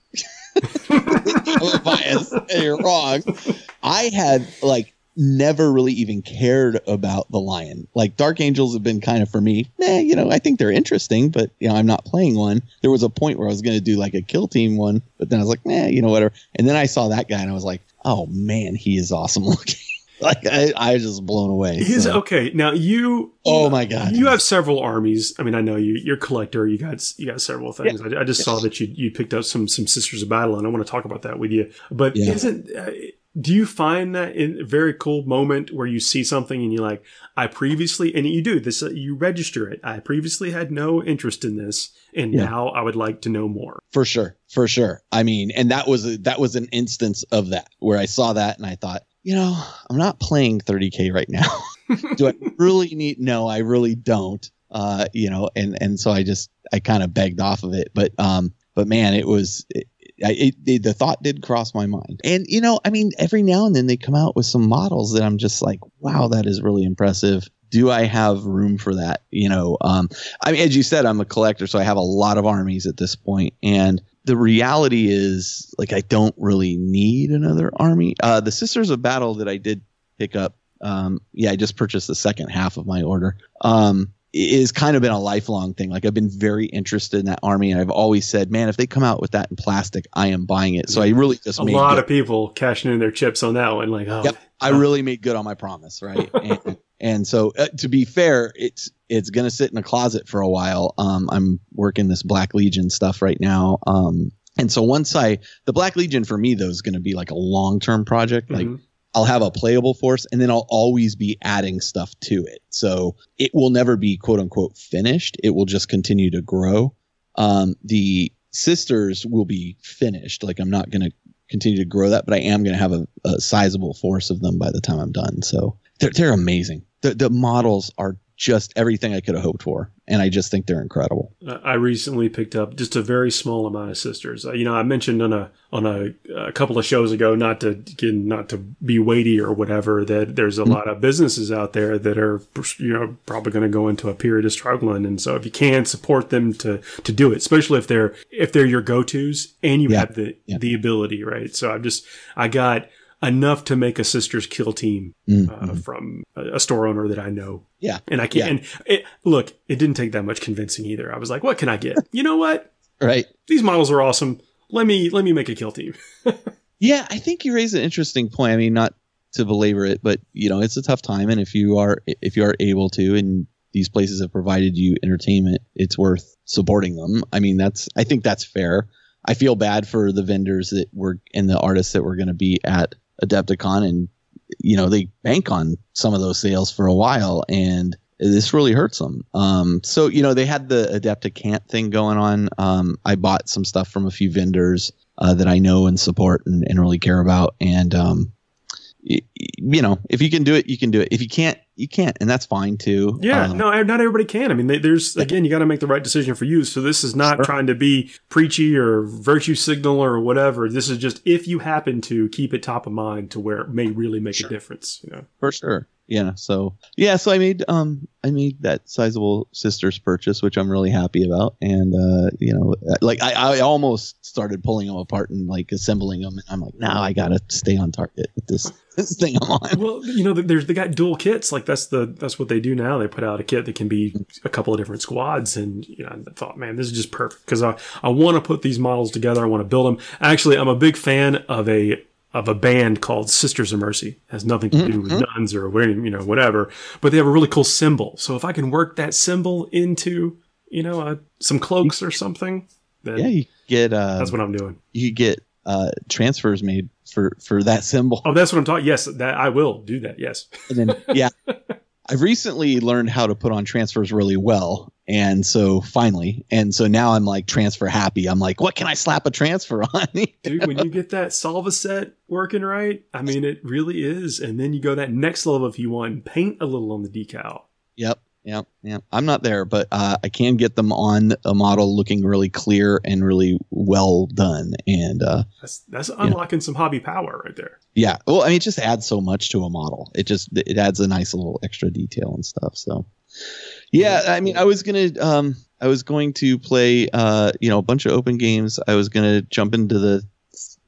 I'm biased. You're wrong. I had like never really even cared about the Lion. Like Dark Angels have been kind of for me, eh, you know, I think they're interesting, but you know, I'm not playing one. There was a point where I was going to do like a Kill Team one, but then I was like, nah, you know, whatever. And then I saw that guy and I was like, oh man, he is awesome looking. Like I, I was just blown away. He's so. okay. Now you, oh my god, you have several armies. I mean, I know you, you're a collector. You got you got several things. Yeah. I, I just yes. saw that you you picked up some some Sisters of Battle, and I want to talk about that with you. But yeah. isn't uh, do you find that in a very cool moment where you see something and you're like, I previously, and you do this, uh, you register it. I previously had no interest in this, and yeah. now I would like to know more. For sure, for sure. I mean, and that was a, that was an instance of that where I saw that and I thought, you know, I'm not playing thirty K right now. Do I really need? No, I really don't. Uh, you know, and and so I just I kind of begged off of it. But um, but man, it was it, it, it, the thought did cross my mind. And you know, I mean, every now and then they come out with some models that I'm just like, wow, that is really impressive. Do I have room for that? You know, um, I mean, as you said, I'm a collector, so I have a lot of armies at this point, and the reality is, like, I don't really need another army. Uh, the Sisters of Battle that I did pick up, um, yeah, I just purchased the second half of my order. Um, is kind of been a lifelong thing. Like I've been very interested in that army, and I've always said, man, if they come out with that in plastic, I am buying it. So I really just a made lot good. of people cashing in their chips on that one. Like, oh, yep, I really made good on my promise, right? and, and so, uh, to be fair, it's it's gonna sit in a closet for a while. Um, I'm working this Black Legion stuff right now. Um, and so once I the Black Legion for me though is going to be like a long term project, like. Mm-hmm. I'll have a playable force, and then I'll always be adding stuff to it. So it will never be quote unquote finished. It will just continue to grow. Um, the sisters will be finished. Like I'm not going to continue to grow that, but I am going to have a, a sizable force of them by the time I'm done. So they're, they're amazing. The, the models are just everything I could have hoped for. And I just think they're incredible. I recently picked up just a very small amount of sisters. You know, I mentioned on a on a, a couple of shows ago, not to again, not to be weighty or whatever, that there's a mm-hmm. lot of businesses out there that are, you know, probably going to go into a period of struggling. And so if you can support them to to do it, especially if they're if they're your go-tos and you yeah. have the yeah. the ability, right? So I'm just I got enough to make a sisters kill team mm-hmm. uh, from a, a store owner that I know. Yeah. And I can't, yeah. and it, look, it didn't take that much convincing either. I was like, what can I get? You know what? Right. These models are awesome. Let me, let me make a kill team. Yeah. I think you raise an interesting point. I mean, not to belabor it, but you know, it's a tough time. And if you are, if you are able to, and these places have provided you entertainment, it's worth supporting them. I mean, that's, I think that's fair. I feel bad for the vendors that were and the artists that were going to be at Adepticon, and you know they bank on some of those sales for a while, and this really hurts them. Um, so you know they had the Adepticant thing going on. Um, I bought some stuff from a few vendors uh, that I know and support and, and really care about, and um, y- you know if you can do it, you can do it. If you can't, you can't, and that's fine too. Yeah, um, no, not everybody can. I mean, they, there's again, you got to make the right decision for you. So this is not sure. trying to be preachy or virtue signal or whatever. This is just if you happen to keep it top of mind to where it may really make sure. a difference. You know, for sure. Yeah. So yeah. So I made um I made that sizable sisters purchase, which I'm really happy about. And uh you know like I, I almost started pulling them apart and like assembling them. And I'm like, now I gotta stay on target with this this thing I'm on. Well, you know, there's they got dual kits. Like that's the that's what they do now. They put out a kit that can be a couple of different squads. And you know, I thought, man, this is just perfect because I I want to put these models together. I want to build them. Actually, I'm a big fan of a. of a band called Sisters of Mercy. It has nothing to do with mm-hmm. nuns or you know whatever, but they have a really cool symbol. So if I can work that symbol into you know uh, some cloaks or something, then yeah, you get uh, that's what I'm doing. You get uh, transfers made for for that symbol. Oh, that's what I'm talking. Yes, that I will do that. Yes, and then yeah. I've recently learned how to put on transfers really well. And so finally, and so now I'm like transfer happy. I'm like, what can I slap a transfer on? Dude, when you get that Salva set working right, I mean, it really is. And then you go that next level if you want and paint a little on the decal. Yep. Yep. Yep. I'm not there, but uh, I can get them on a model looking really clear and really well done. And uh, that's, that's unlocking know. some hobby power right there. Yeah. Well, I mean, it just adds so much to a model. It just, it adds a nice little extra detail and stuff. So yeah, I mean, I was going to, um, I was going to play, uh, you know, a bunch of open games. I was going to jump into the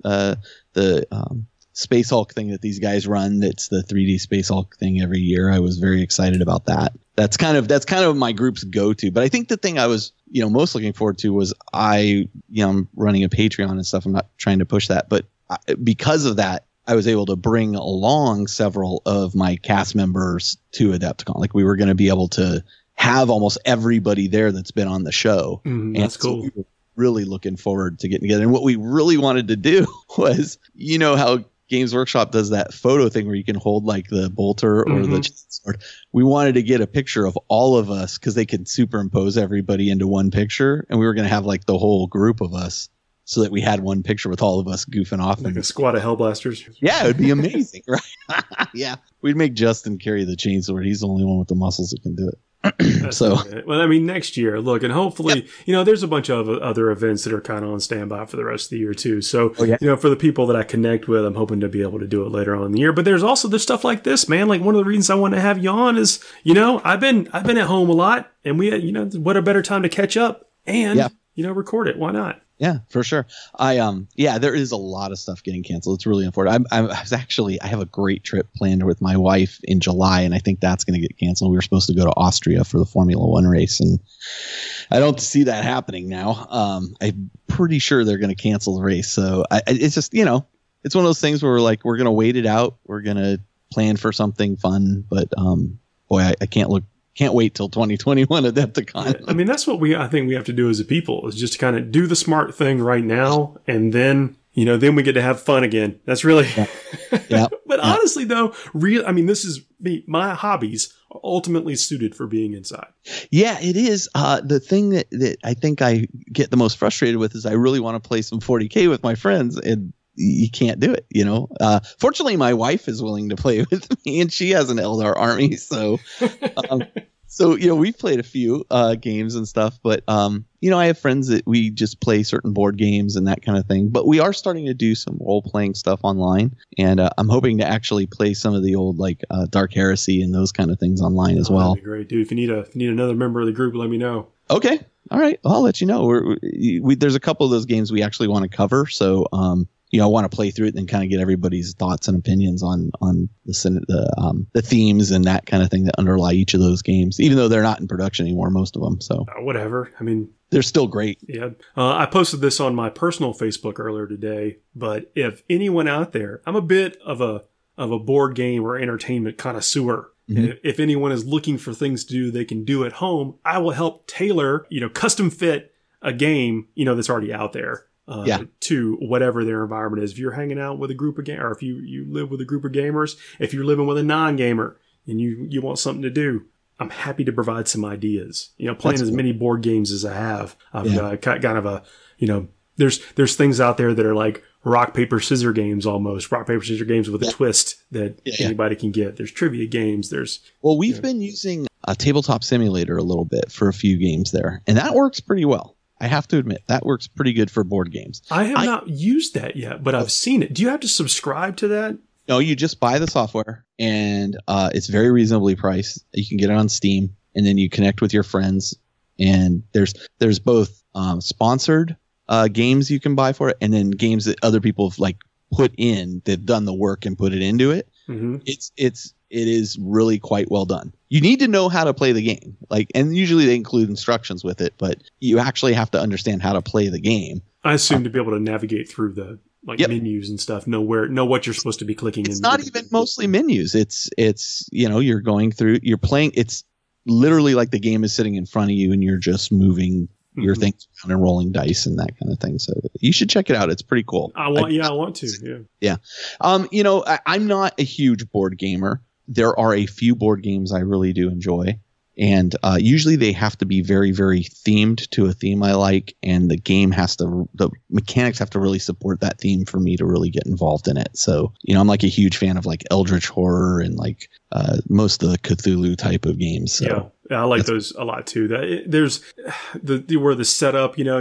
uh, the um, Space Hulk thing that these guys run. That's the three D Space Hulk thing every year. I was very excited about that. That's kind of that's kind of my group's go-to. But I think the thing I was you know most looking forward to was I you know I'm running a Patreon and stuff. I'm not trying to push that, but I, because of that, I was able to bring along several of my cast members to Adepticon. Like we were going to be able to have almost everybody there that's been on the show. Mm, and that's so cool. we were really looking forward to getting together. And what we really wanted to do was, you know how Games Workshop does that photo thing where you can hold like the bolter or Mm-hmm. the sword. We wanted to get a picture of all of us because they could superimpose everybody into one picture. And we were going to have like the whole group of us so that we had one picture with all of us goofing off. Like and, a squad of Hellblasters. yeah, it would be amazing, right? Yeah. We'd make Justin carry the chainsword. He's the only one with the muscles that can do it. That's So- it. Well, I mean, next year, look, and hopefully, you know, there's a bunch of other events that are kind of on standby for the rest of the year too. So, Oh, yeah. you know, for the people that I connect with, I'm hoping to be able to do it later on in the year. But there's also there's stuff like this, man. Like one of the reasons I want to have you on is, you know, I've been I've been at home a lot, and we, you know, what a better time to catch up and Yeah. you know record it. Why not? Yeah, for sure. I um yeah, there is a lot of stuff getting canceled. It's really unfortunate. I'm, I was actually I have a great trip planned with my wife in July, and I think that's going to get canceled. We were supposed to go to Austria for the Formula One race, and I don't see that happening now. Um, I'm pretty sure they're going to cancel the race. So I, I- it's just you know it's one of those things where we're like we're going to wait it out. We're going to plan for something fun, but um boy, I, I can't look. Can't wait till twenty twenty-one Adepticon. I mean, that's what we I think we have to do as a people is just kind of do the smart thing right now, and then you know then we get to have fun again. That's really. Yeah. Yeah. But Yeah. honestly, though, real I mean, this is me. My hobbies are ultimately suited for being inside. Yeah, it is. Uh, the thing that, that I think I get the most frustrated with is I really want to play some forty K with my friends, and you can't do it. You know. Uh, fortunately, my wife is willing to play with me, and she has an Eldar army, so. Um, So, you know, we've played a few uh, games and stuff, but, um, you know, I have friends that we just play certain board games and that kind of thing. But we are starting to do some role-playing stuff online. And uh, I'm hoping to actually play some of the old, like, uh, Dark Heresy and those kind of things online as Oh, well. that'd be great, dude. If you need a if you need another member of the group, let me know. Okay. All right. Well, I'll let you know. We're, we, we, there's a couple of those games we actually want to cover. So, um, you know, I want to play through it and kind of get everybody's thoughts and opinions on on the syn- the um, the themes and that kind of thing that underlie each of those games, even though they're not in production anymore, most of them. So Uh, whatever. I mean, they're still great. yeah. Uh, I posted this on my personal Facebook earlier today. But if anyone out there, I'm a bit of a of a board game or entertainment connoisseur. Mhm. And if anyone is looking for things to do they can do at home, I will help tailor, you know, custom fit a game, you know, that's already out there. Uh, Yeah. to whatever their environment is. If you're hanging out with a group of gamers, or if you, you live with a group of gamers, if you're living with a non-gamer and you, you want something to do, I'm happy to provide some ideas. You know, playing That's as cool. many board games as I have, I've Yeah. uh, ki- kind of a, you know, there's there's things out there that are like rock, paper, scissor games almost. Rock, paper, scissor games with a Yeah. twist that Yeah, yeah. anybody can get. There's trivia games. There's Well, we've Yeah. been using a tabletop simulator a little bit for a few games there, and that works pretty well. I have to admit, that works pretty good for board games. I have I- not used that yet, but I've seen it. Do you have to subscribe to that? No, you just buy the software, and uh, it's very reasonably priced. You can get it on Steam, and then you connect with your friends. And there's there's both um, sponsored uh, games you can buy for it, and then games that other people have like put in. They've done the work and put it into it. Mm-hmm. It's it's it is really quite well done. You need to know how to play the game, like, and usually they include instructions with it, but you actually have to understand how to play the game. I assume to be able to navigate through the like Yep. menus and stuff, know where, know what you're supposed to be clicking. It's in. not even mostly menus. It's it's you know you're going through, you're playing. It's literally like the game is sitting in front of you, and you're just moving your Mhm. things around and rolling dice and that kind of thing. So you should check it out. It's pretty cool. I want, yeah, I want to. Yeah, Um, you know, I, I'm not a huge board gamer. There are a few board games I really do enjoy. And uh, usually they have to be very, very themed to a theme I like. And the game has to, the mechanics have to really support that theme for me to really get involved in it. So, you know, I'm like a huge fan of like Eldritch Horror and like uh, most of the Cthulhu type of games. So. yeah, yeah, I like That's- those a lot too. That it, there's the, the where the setup, you know, you're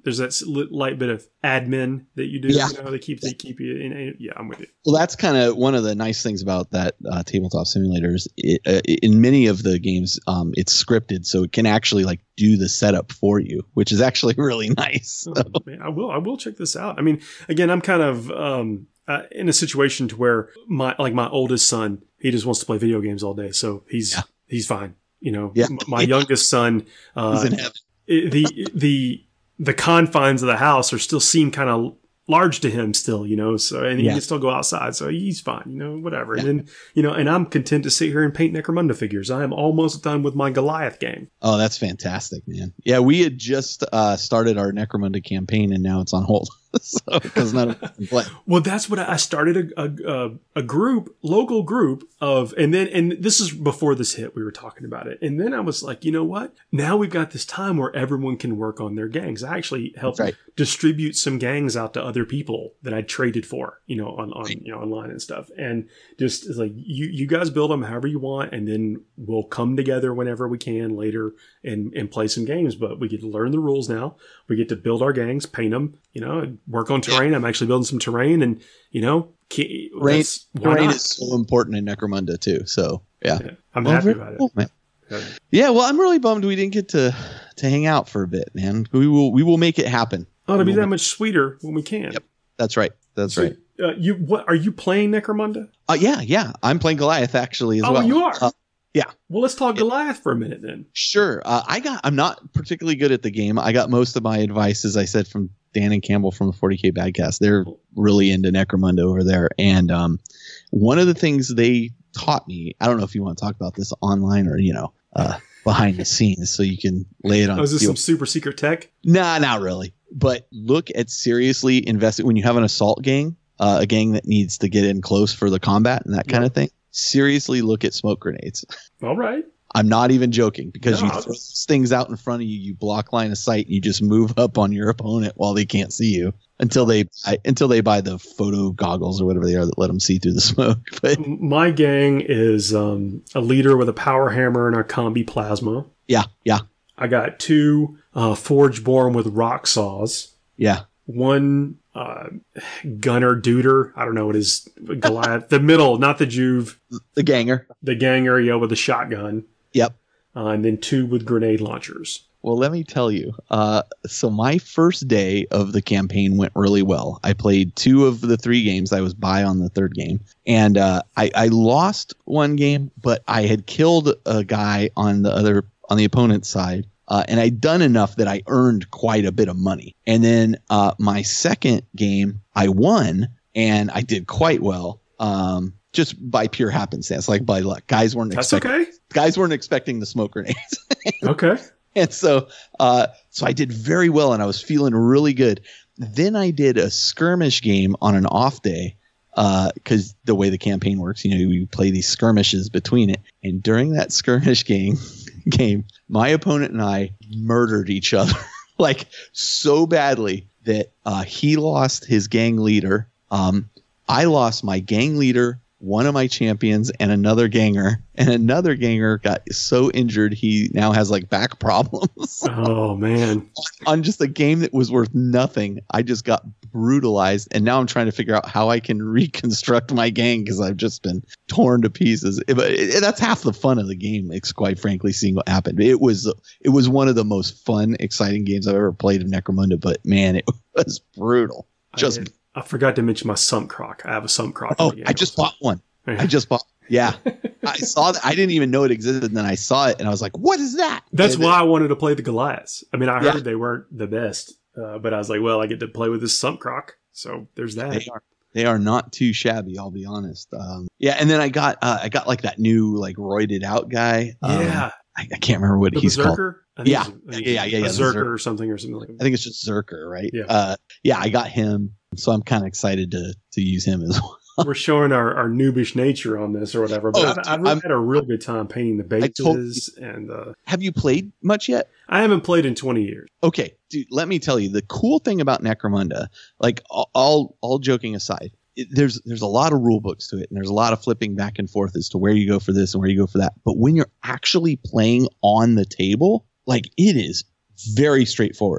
there's that light bit of admin that you do. Yeah. You know, they keep they keep you in. Yeah, I'm with you. Well, that's kind of one of the nice things about that uh, tabletop simulators. It, uh, in many of the games, um, it's scripted, so it can actually like do the setup for you, which is actually really nice. Oh, So. man, I will. I will check this out. I mean, again, I'm kind of um, uh, in a situation to where my like my oldest son, he just wants to play video games all day, so he's Yeah. he's fine. You know, Yeah. M- my youngest son, uh, He's in heaven. the the the confines of the house are still seem kind of large to him still, you know, so, and he Yeah. can still go outside. So he's fine, you know, whatever. Yeah. And then, you know, and I'm content to sit here and paint Necromunda figures. I am almost done with my Goliath game. Oh, that's fantastic, man. Yeah, we had just uh, started our Necromunda campaign, and now it's on hold. So, because none of us can play. Well, that's what I I started a, a, a group, local group of, and then, and this is before this hit, we were talking about it. And then I was like, you know what? Now we've got this time where everyone can work on their gangs. I actually helped That's right. distribute some gangs out to other people that I traded for, you know, on, on Right. you know, online and stuff. And just it's like, you, you guys build them however you want. And then we'll come together whenever we can later and, and play some games. But we get to learn the rules now. We get to build our gangs, paint them, you know, and work on terrain. I'm actually building some terrain, and you know, ke- Terrain, that's- why terrain not? is so important in Necromunda too. So yeah, Yeah, I'm Well, happy very about cool, it. man. Yeah. Yeah, well, I'm really bummed we didn't get to to hang out for a bit, man. We will we will make it happen. Oh, it'll be We'll that make- much sweeter when we can. Yep. That's right. That's So, right. Uh, you what are you playing Necromunda? Uh, yeah, yeah. I'm playing Goliath actually as Oh, well. you are. Uh, yeah. Well, let's talk Goliath for a minute then. Sure. Uh, I got. I'm not particularly good at the game. I got most of my advice, as I said, from Dan and Campbell from the forty K Badcast. They're really into Necromunda over there, and um, one of the things they taught me. I don't know if you want to talk about this online or you know uh, behind the scenes, so you can lay it on. Oh, is this steel. some super secret tech? Nah, not really. But look at seriously investing when you have an assault gang, uh, a gang that needs to get in close for the combat and that kind Yeah. of thing. Seriously, look at smoke grenades. All right. I'm not even joking because No, you I'll- throw these things out in front of you, you block line of sight, and you just move up on your opponent while they can't see you until they I, until they buy the photo goggles or whatever they are that let them see through the smoke. But My gang is um, a leader with a power hammer and a combi plasma. yeah, yeah, I got two uh, forge born with rock saws. yeah. One uh, gunner duder. I don't know what is Goliath. The middle, not the Juve. The ganger. The ganger, yeah, with a shotgun. Yep. Uh, and then two with grenade launchers. Well, let me tell you. Uh, so my first day of the campaign went really well. I played two of the three games. I was by on the third game, and uh, I, I lost one game, but I had killed a guy on the other on the opponent's side, uh, and I'd done enough that I earned quite a bit of money. And then uh, my second game, I won, and I did quite well. Um, just by pure happenstance, like by luck. Guys weren't That's expecting. okay. Guys weren't expecting the smoke grenades. Okay. And so, uh, so I did very well, and I was feeling really good. Then I did a skirmish game on an off day, because the way the campaign works, you know, we play these skirmishes between it. And during that skirmish game, game, my opponent and I murdered each other like so badly that uh, he lost his gang leader. Um, I lost my gang leader, one of my champions, and another ganger. And another ganger got so injured he now has like back problems. Oh, man. On just a game that was worth nothing, I just got brutalized. And now I'm trying to figure out how I can reconstruct my gang because I've just been torn to pieces. But it, it, that's half the fun of the game. It's quite frankly seeing what happened. It was it was one of the most fun, exciting games I've ever played of Necromunda. But man, it was brutal. Just I, I forgot to mention my Sump Croc. I have a Sump Croc. oh, in the game I just also. bought one. I just bought. Yeah, I saw that. I didn't even know it existed, and then I saw it, and I was like, "What is that?" That's and why I wanted to play the Goliaths. I mean, I heard Yeah. they weren't the best, uh, but I was like, well, I get to play with this Sump Croc, so there's that. They are. They are not too shabby. I'll be honest. Um, yeah, and then I got uh, I got like that new like roided out guy. Um, Yeah, I, I can't remember what the he's called. Berserker. I think Yeah. it's- I think Yeah, it's yeah, yeah, a the Zerker Berserker. or something or something like that. I think it's just Zerker, right? Yeah. Uh, yeah, I got him, so I'm kind of excited to to use him as well. We're showing our, our noobish nature on this or whatever, but Oh, I've, I've I'm- had a real good time painting the I told- bases, and uh, Have you played much yet? I haven't played in twenty years. Okay, dude, let me tell you the cool thing about Necromunda, like all all, all joking aside, it, there's there's a lot of rule books to it, and there's a lot of flipping back and forth as to where you go for this and where you go for that. But when you're actually playing on the table, like it is very straightforward.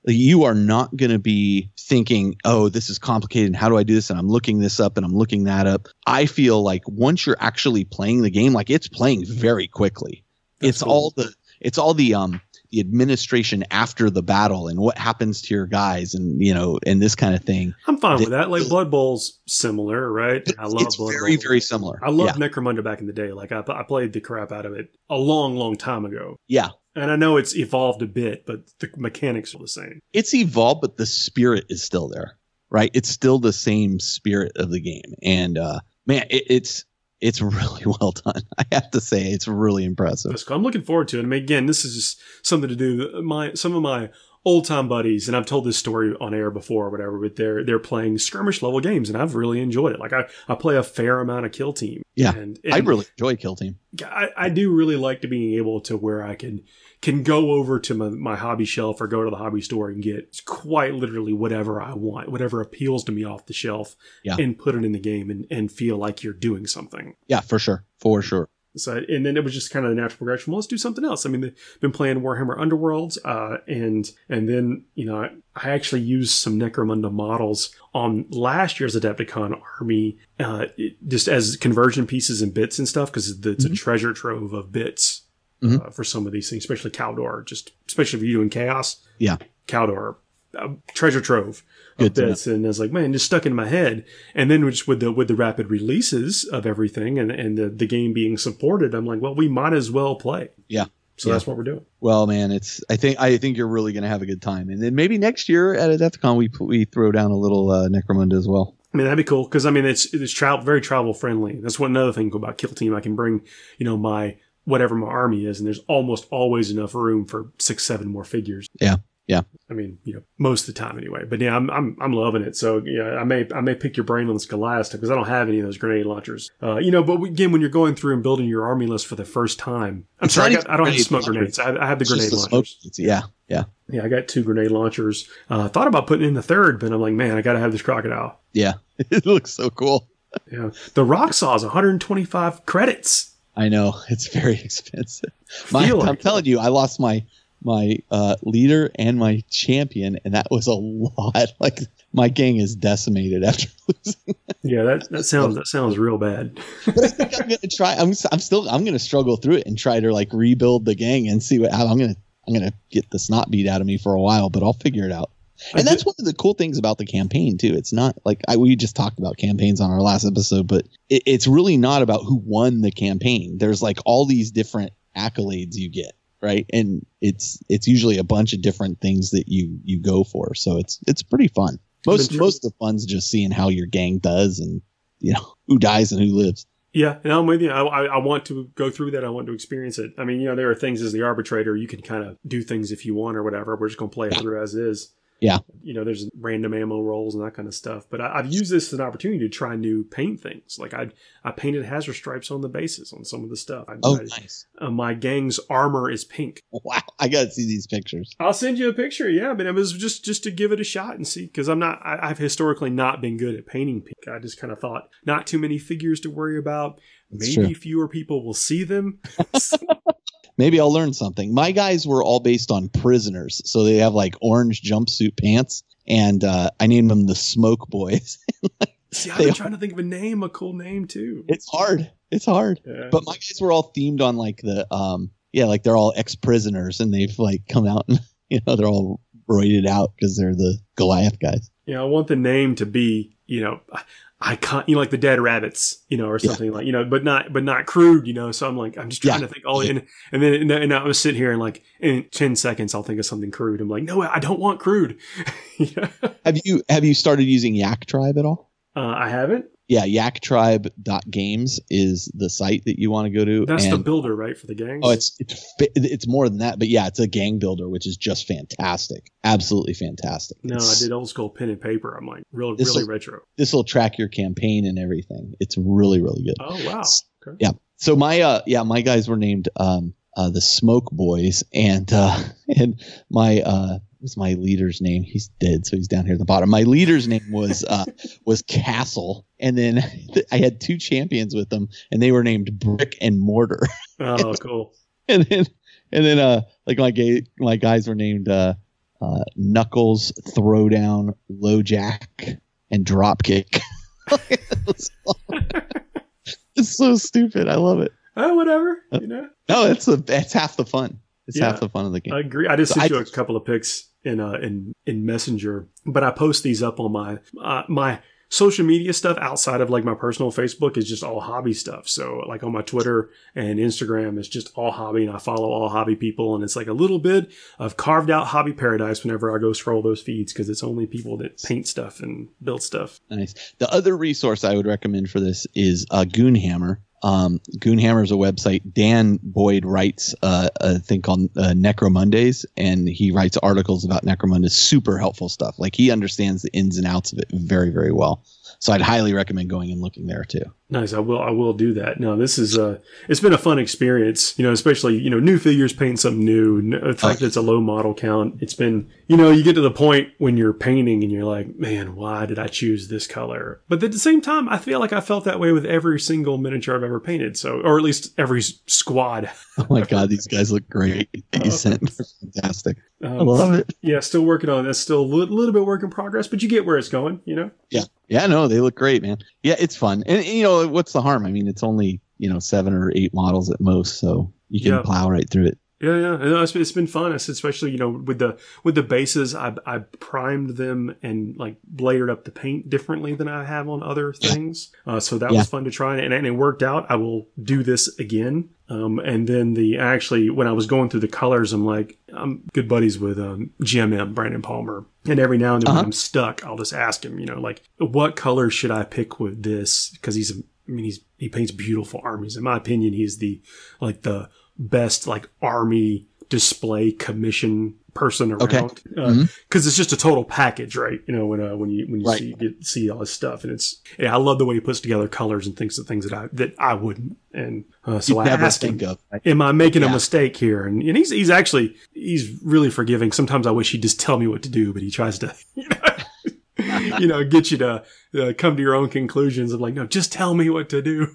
You are not going to be thinking, oh, this is complicated. How do I do this? And I'm looking this up and I'm looking that up. I feel like once you're actually playing the game, like it's playing very quickly. That's it's cool. all the it's all the um the administration after the battle and what happens to your guys and, you know, and this kind of thing. I'm fine with that. Like Blood Bowl's similar, right? I love it's Blood very, Bowl. very similar. I loved yeah. Necromunda back in the day. Like I, I played the crap out of it a long, long time ago. Yeah. And I know it's evolved a bit, but the mechanics are the same. It's evolved, but the spirit is still there, right? It's still the same spirit of the game. And, uh, man, it, it's, It's really well done. I have to say, it's really impressive. That's cool. I'm looking forward to it. I mean, again, this is just something to do. My some of my old time buddies, and I've told this story on air before or whatever, but they're they're playing skirmish level games, and I've really enjoyed it. Like I, I play a fair amount of Kill Team. Yeah, and, and I really enjoy Kill Team. I, I do really like to being able to where I can can go over to my, my hobby shelf or go to the hobby store and get quite literally whatever I want, whatever appeals to me off the shelf, yeah. and put it in the game and, and feel like you're doing something. Yeah, for sure. For sure. So, and then it was just kind of the natural progression. Well, let's do something else. I mean, they've been playing Warhammer Underworlds, uh, and and then, you know, I, I actually used some Necromunda models on last year's Adepticon army, uh, it, just as conversion pieces and bits and stuff, because it's mm-hmm. a treasure trove of bits. Mm-hmm. Uh, for some of these things, especially Caldor, just especially if you're doing Chaos. Yeah. Caldor, uh, treasure trove of bits. And I was like, man, just stuck in my head. And then just with the with the rapid releases of everything and, and the, the game being supported, I'm like, well, we might as well play. Yeah. So yeah. that's what we're doing. Well, man, it's I think I think you're really going to have a good time. And then maybe next year at Adepticon, we we throw down a little uh, Necromunda as well. I mean, that'd be cool because, I mean, it's it's travel, very travel friendly. That's one another thing about Kill Team. I can bring, you know, my whatever my army is, and there's almost always enough room for six, seven more figures. Yeah, yeah. I mean, you know, most of the time anyway. But yeah, I'm I'm I'm loving it. So yeah, I may I may pick your brain on the Scholastic because I don't have any of those grenade launchers. Uh, you know, but again, when you're going through and building your army list for the first time, I'm it's sorry, I, got, I don't have smoke grenades. I, I have the it's grenade the launchers. Smoke, yeah, yeah, yeah. I got two grenade launchers. Uh, I thought about putting in the third, but I'm like, man, I got to have this crocodile. Yeah, it looks so cool. Yeah, the rock saw is one hundred twenty-five credits. I know it's very expensive. My, like I'm telling you, I lost my my uh, leader and my champion, and that was a lot. Like my gang is decimated after losing. Yeah, that that sounds that sounds real bad. But I think I'm gonna try. I'm I'm still I'm gonna struggle through it and try to like rebuild the gang and see what how I'm gonna I'm gonna get the snot beat out of me for a while, but I'll figure it out. And that's one of the cool things about the campaign too. It's not like I, we just talked about campaigns on our last episode, but it, it's really not about who won the campaign. There's like all these different accolades you get, right? And it's it's usually a bunch of different things that you you go for. So it's it's pretty fun. Most most of the fun's just seeing how your gang does and you know who dies and who lives. Yeah, and I'm with you. I, I, I want to go through that. I want to experience it. I mean, you know, there are things as the arbitrator, you can kind of do things if you want or whatever. We're just going to play it through as is. Yeah. You know, there's random ammo rolls and that kind of stuff. But I, I've used this as an opportunity to try new paint things. Like I I painted hazard stripes on the bases on some of the stuff. I, oh, I, nice. Uh, my gang's armor is pink. Wow. I got to see these pictures. I'll send you a picture. Yeah. But it was just, just to give it a shot and see. Because I'm not, I, I've historically not been good at painting pink. I just kind of thought not too many figures to worry about. That's Maybe true. fewer people will see them. Maybe I'll learn something. My guys were all based on prisoners. So they have like orange jumpsuit pants. And uh, I named them the Smoke Boys. See, I've been trying to think of a name, a cool name too. It's hard. It's hard. Yeah. But my guys were all themed on like the, um, yeah, like they're all ex-prisoners and they've like come out and, you know, they're all roided out because they're the Goliath guys. Yeah, I want the name to be, you know, I can't, you know, like the Dead Rabbits, you know, or something yeah. like, you know, but not, but not crude, you know. So I'm like, I'm just trying yeah. to think all in, and then, and, and I was sitting here and like in ten seconds, I'll think of something crude. I'm like, no, I don't want crude. Yeah. Have you, have you started using Yak Tribe at all? Uh, I haven't. Yeah, yak tribe dot games is the site that you want to go to. That's and, the builder, right, for the gangs? Oh, it's it's it's more than that, but yeah, it's a gang builder, which is just fantastic, absolutely fantastic. No, it's, I did old school pen and paper. I'm like, real, This'll, really retro. This will track your campaign and everything. It's really, really good. Oh wow! Okay. Yeah. So my uh yeah my guys were named um uh the Smoke Boys, and uh and my uh. What's my leader's name? He's dead, so he's down here at the bottom. My leader's name was uh, was Castle, and then I had two champions with them, and they were named Brick and Mortar. Oh, cool. And then and then uh, like my gay, my guys were named uh, uh, Knuckles, Throwdown, Low Jack, and Dropkick. It's so stupid. I love it. Oh, whatever. You know. No, it's a it's half the fun. It's Yeah. half the fun of the game. I agree. I just So sent I you a just- couple of pics in uh in in Messenger, but I post these up on my uh, my social media stuff outside of like my personal Facebook is just all hobby stuff. So like on my Twitter and Instagram, it's just all hobby, and I follow all hobby people, and it's like a little bit of carved out hobby paradise whenever I go scroll those feeds because it's only people that paint stuff and build stuff. Nice. The other resource I would recommend for this is uh, Goonhammer. Um, Goonhammer is a website. Dan Boyd writes uh, a thing called uh, Necromondays, and he writes articles about Necromondays. Super helpful stuff. Like he understands the ins and outs of it very, very well. So I'd highly recommend going and looking there too. Nice. I will. I will do that. No, this is uh it's been a fun experience. You know, especially you know new figures painting something new. n- The fact that it's a low model count. It's been you know you get to the point when you're painting and you're like, man, why did I choose this color? But at the same time, I feel like I felt that way with every single miniature I've ever painted. So, or at least every s- squad. Oh my God, these guys look great. He sent they're fantastic. I Um, love it. yeah, still working on this. Still a little, little bit work in progress, but you get where it's going. You know. Yeah. Yeah, no, they look great, man. Yeah, it's fun. And, you know, what's the harm? I mean, it's only, you know, seven or eight models at most, so you can Yeah. plow right through it. Yeah, yeah, no, it's, it's been fun. It's especially you know with the with the bases, I I primed them and like layered up the paint differently than I have on other things. Uh, so that Yeah. was fun to try, and, and it worked out. I will do this again. Um, and then the actually when I was going through the colors, I'm like I'm good buddies with um, G M M Brandon Palmer, and every now and then Uh-huh. when I'm stuck, I'll just ask him, you know, like what color should I pick with this? Because he's a I mean, he's he paints beautiful armies. In my opinion, he's the like the best like army display commission person around. Okay. Because Mhm. it's just a total package, right? You know, when uh, when you when you Right. see get, see all this stuff, and it's yeah, I love the way he puts together colors and thinks of things that I that I wouldn't. And uh, so You'd I never asked him, think of. Right? am I making a Yeah. mistake here? And, and he's he's actually he's really forgiving. Sometimes I wish he'd just tell me what to do, but he tries to, you know, you know get you to uh, come to your own conclusions of like, no, just tell me what to do.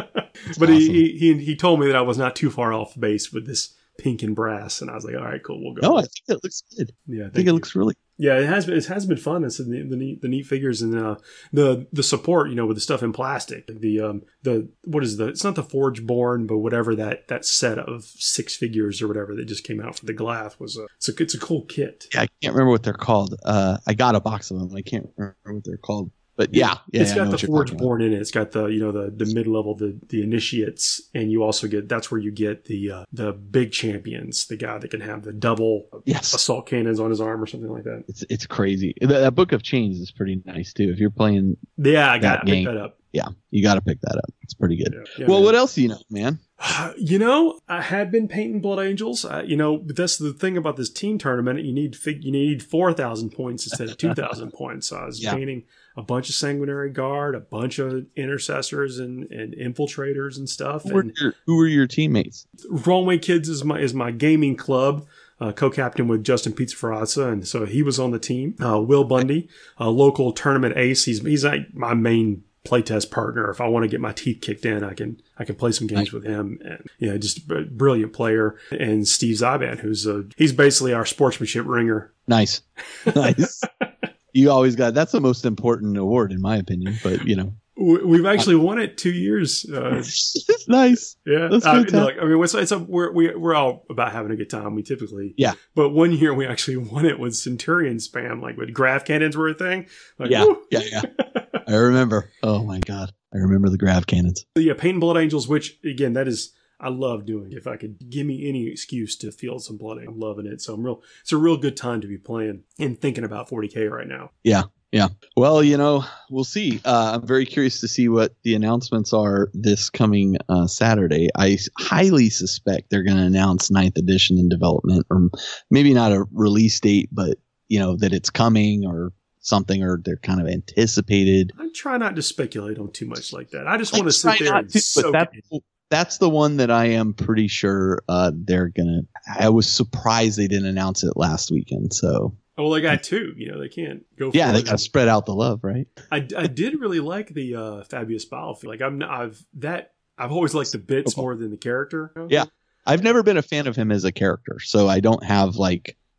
But awesome. he, he he he told me that I was not too far off base with this pink and brass, and I was like, all right, cool, we'll go. No, I with it. think it looks good. yeah, I think thank it you. looks really Yeah, it has been. It has been fun. It's the, the neat, the neat figures and uh, the the support. You know, with the stuff in plastic. The um the what is the? It's not the Forge Born, but whatever that that set of six figures or whatever that just came out for the Glath was a. It's a it's a cool kit. Yeah, I can't remember what they're called. Uh, I got a box of them. I can't remember what they're called. But yeah, yeah, it's yeah, I know got what the you're Forge talking about. Born in it. It's got the you know the the mid level the the initiates, and you also get that's where you get the uh, the big champions, the guy that can have the double Yes. assault cannons on his arm or something like that. It's it's crazy. That, that Book of Chains is pretty nice too. If you're playing, Yeah, I got That to pick game. that up. yeah, you got to pick that up. It's pretty good. Yeah. Yeah, well, man. what else do you know, man? You know, I had been painting Blood Angels. Uh, you know, but that's the thing about this team tournament. You need fig- you need four thousand points instead of two thousand points. So I was Yeah. painting a bunch of Sanguinary Guard, a bunch of intercessors and, and infiltrators and stuff. Who were And your, who were your teammates? Rollway Kids is my is my gaming club. Uh, co-captain with Justin Pizza Ferrazza, and so he was on the team. Uh, Will Bundy, a local tournament ace. He's he's like my main playtest partner. If I want to get my teeth kicked in, I can I can play some games with him. And yeah, just a brilliant player. And Steve Zyban, who's a he's basically our sportsmanship ringer. Nice, nice. You always got that's the most important award in my opinion. But you know, We- We've actually won it two years. Uh, it's nice. yeah, That's I, fantastic. look, I mean, it's, it's a, we're we, we're all about having a good time. We typically, Yeah. But one year we actually won it with Centurion spam, like when graph cannons were a thing. Like, Yeah, woo! yeah, yeah. I remember. Oh my god, I remember the grav cannons. So yeah, Paint and Blood Angels, which again, that is I love doing. If I could give me any excuse to feel some blood, I'm loving it. So I'm real. It's a real good time to be playing and thinking about forty K right now. Yeah, yeah. Well, you know, we'll see. Uh, I'm very curious to see what the announcements are this coming uh, Saturday. I s- highly suspect they're going to announce ninth edition in development, or maybe not a release date, but you know that it's coming or something, or they're kind of anticipated. I try not to speculate on too much like that. I just I want to try sit there not and to, soak but that's, it in. that's the one that I am pretty sure uh, they're gonna. I was surprised they didn't announce it last weekend. So Oh, well, they got two. You know, they can't go. yeah, for they it. got to spread out the love, right? I, I did really like the uh, Fabius Battlefield. Like I'm, I've that I've always liked the bits more than the character. Yeah. I've never been a fan of him as a character, so I don't have like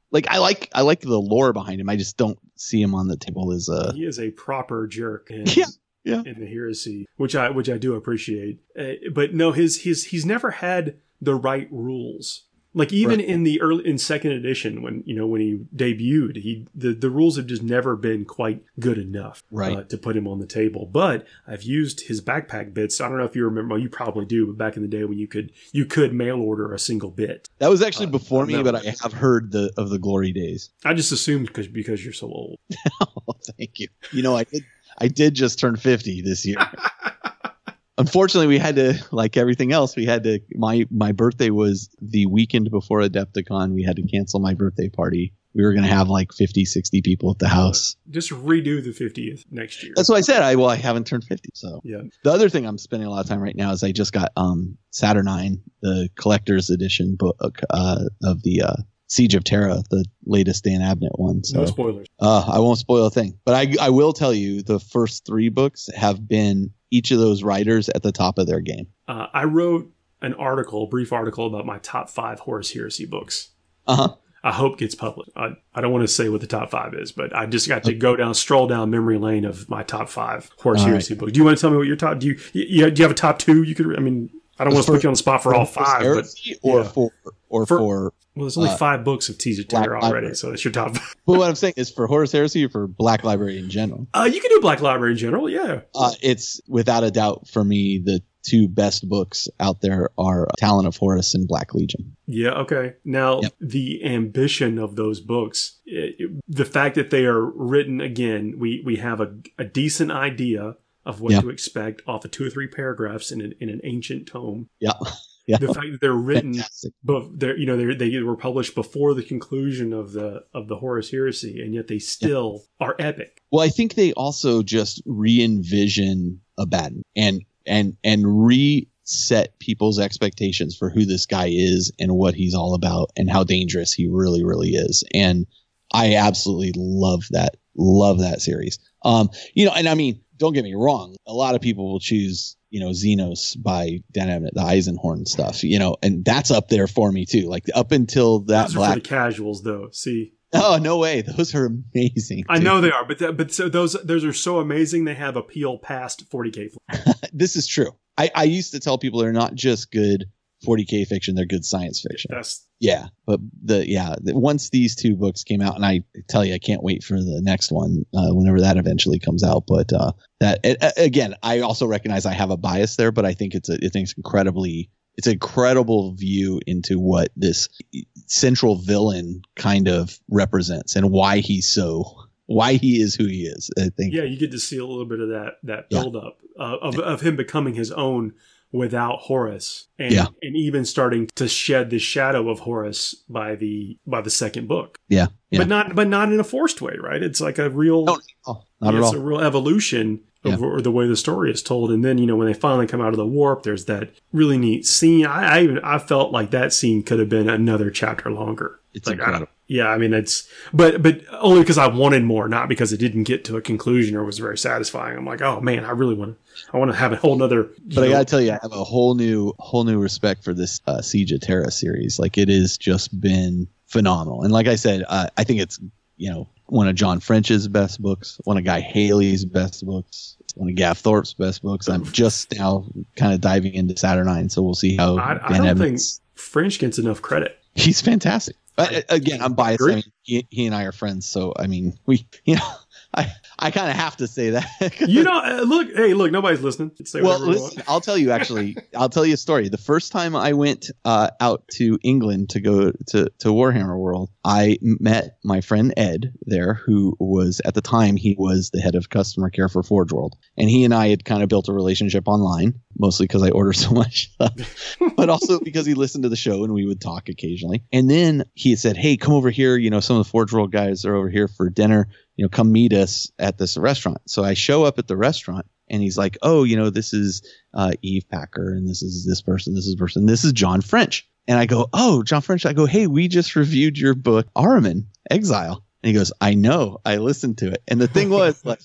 like I like I like the lore behind him. I just don't see him on the table as a. He is a proper jerk. And, yeah. Yeah. In the heresy, which I which I do appreciate, uh, but no, his his he's never had the right rules. Like even right. in the early in second edition, when you know when he debuted, he the, the rules have just never been quite good enough right. uh, to put him on the table. But I've used his backpack bits. I don't know if you remember. Well, you probably do. But back in the day when you could you could mail order a single bit. That was actually uh, before me, but I have heard the of the glory days. I just assumed because because you're so old. Oh, thank you. You know, I did. I did just turn fifty this year. Unfortunately, we had to, like everything else, we had to, my, my birthday was the weekend before Adepticon. We had to cancel my birthday party. We were going to have like fifty, sixty people at the house. Just redo the fiftieth next year. That's what I said. I, well, I haven't turned fifty. So yeah. The other thing I'm spending a lot of time right now is I just got, um, Saturnine, the collector's edition book, uh, of the, uh, Siege of Terra, the latest Dan Abnett one. So, no spoilers. Uh, I won't spoil a thing, but I, I will tell you the first three books have been each of those writers at the top of their game. Uh, I wrote an article, a brief article about my top five Horus Heresy books. Uh-huh. I hope gets published. I, I don't want to say what the top five is, but I just got to go down, stroll down memory lane of my top five Horus All Heresy right. books. Do you want to tell me what your top? Do you you, do you have a top two? You could. I mean, I don't want to put you on the spot for all five, but or yeah. for or for. for Well, there's only uh, five books of Siege of Terror Black already, Library. so that's your top five. But what I'm saying is for Horus Heresy or for Black Library in general. Uh, you can do Black Library in general, yeah. Uh, it's without a doubt for me the two best books out there are Talon of Horus and Black Legion. Yeah, okay. Now, Yep. the ambition of those books, it, it- the fact that they are written, again, we, we have a, a decent idea of what Yeah. to expect off of two or three paragraphs in an, in an ancient tome. Yeah. Yeah. The fact that they're written, Fantastic. but they're you know they they were published before the conclusion of the of the Horus Heresy, and yet they still are epic. Well, I think they also just re-envision Abaddon and and and reset people's expectations for who this guy is and what he's all about and how dangerous he really, really is. And I absolutely love that. Love that series. Um, you know, and I mean, don't get me wrong. A lot of people will choose, you know, Xenos by Dan Abnett, the Eisenhorn stuff, you know, and that's up there for me too. Like up until that Those are black. for the casuals, though. See. Oh, no way. Those are amazing. I too. know they are, but that, but so those those are so amazing. They have appeal past forty K. This is true. I, I used to tell people they're not just good forty K fiction; they're good science fiction. That's Yeah, but the yeah, the, once these two books came out, and I tell you, I can't wait for the next one uh, whenever that eventually comes out. But uh, that it, again, I also recognize I have a bias there, but I think it's a, I think it's incredibly. It's an incredible view into what this central villain kind of represents and why he's so, why he is who he is. I think. yeah, you get to see a little bit of that that Yeah. build up uh, of of him becoming his own without Horus, and Yeah. and even starting to shed the shadow of Horus by the by the second book, Yeah, yeah. but not but not in a forced way, right? It's like a real, No, no, not at it's all. a real evolution of or the way the story is told. And then, you know, when they finally come out of the warp, there's that really neat scene. I I, even, I felt like that scene could have been another chapter longer. It's like, I, incredible. yeah, I mean, it's, but, but only because I wanted more, not because it didn't get to a conclusion or was very satisfying. I'm like, oh man, I really want to, I want to have a whole nother. But I gotta tell you, I have a whole new, whole new respect for this uh, Siege of Terra series. Like it has just been phenomenal. And like I said, uh, I think it's, you know, one of John French's best books, one of Guy Haley's best books, one of Gav Thorpe's best books. I'm just now kind of diving into Saturnine, so we'll see how I, I Dan don't Evans. think French gets enough credit. He's fantastic. But again, I'm biased. I agree. mean, he, he and I are friends, so I mean, we, you know, I, I kind of have to say that. You know, uh, look, hey, look, nobody's listening. Say Well, whatever you listen, I'll tell you actually, I'll tell you a story. The first time I went uh, out to England to go to, to Warhammer World, I met my friend Ed there, who was at the time, he was the head of customer care for Forge World. And he and I had kind of built a relationship online, mostly because I order so much stuff, but also because he listened to the show and we would talk occasionally. And then he had said, hey, come over here. You know, some of the Forge World guys are over here for dinner. You know, come meet us at this restaurant. So I show up at the restaurant and he's like, oh, you know, this is uh, Eve Packer and this is this person, this is this person, this is John French. And I go, oh, John French. I go, hey, we just reviewed your book, Ahriman, Exile. And he goes, I know, I listened to it. And the thing was, like,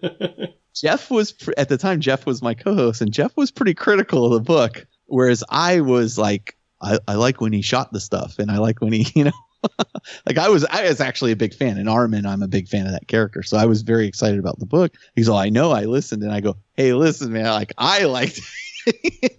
Jeff was, pr- at the time, Jeff was my co-host and Jeff was pretty critical of the book. Whereas I was like, I, I like when he shot the stuff and I like when he, you know, like I was, I was actually a big fan. And Armin, I'm a big fan of that character, so I was very excited about the book. He's all, I know, I listened, and I go, hey, listen, man, like I liked it.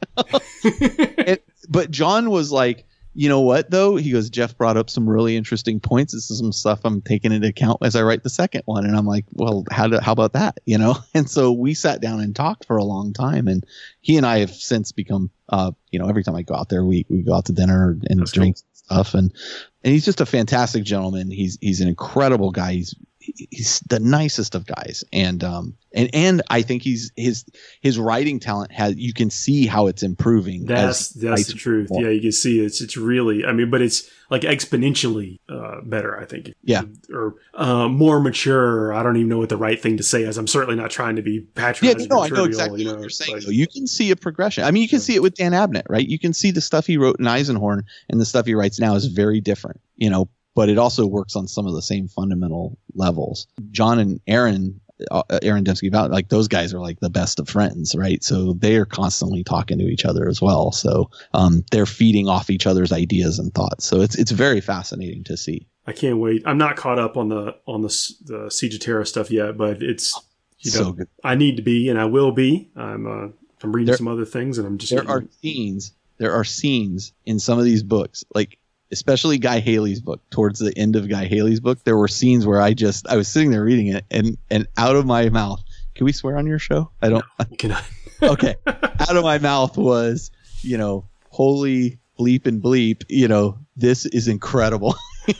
and, but John was like, you know what, though? He goes, Jeff brought up some really interesting points. This is some stuff I'm taking into account as I write the second one. And I'm like, well, how do, how about that? You know? And so we sat down and talked for a long time. And he and I have since become, uh, you know, every time I go out there, we, we go out to dinner and That's drink cool. stuff. And, and he's just a fantastic gentleman. He's, he's an incredible guy. He's, he's the nicest of guys. And, um, and, and I think he's, his, his writing talent has, you can see how it's improving. That's, as that's the truth. more. Yeah. You can see it's, it's really, I mean, but it's like exponentially, uh, better, I think. Yeah. Or, uh, more mature. I don't even know what the right thing to say is. I'm certainly not trying to be Yeah, patronizing. no, or I know trivial, exactly you know, what you're saying. like- though. You can see a progression. I mean, you can see it with Dan Abnett, right? You can see the stuff he wrote in Eisenhorn and the stuff he writes now is very different, you know, but it also works on some of the same fundamental levels. John and Aaron, uh, Aaron Dembski, like those guys are like the best of friends, right? So they are constantly talking to each other as well. So um, they're feeding off each other's ideas and thoughts. So it's it's very fascinating to see. I can't wait. I'm not caught up on the on the the Siege of Terra stuff yet, but it's you know So good. I need to be and I will be. I'm uh, I'm reading There- some other things and I'm just There are scenes. There are scenes in some of these books, like especially Guy Haley's book. Towards the end of Guy Haley's book, there were scenes where I just I was sitting there reading it, and and out of my mouth. Can we swear on your show? I don't. Can I? Okay. Out of my mouth was, you know, holy bleep and bleep. You know, this is incredible.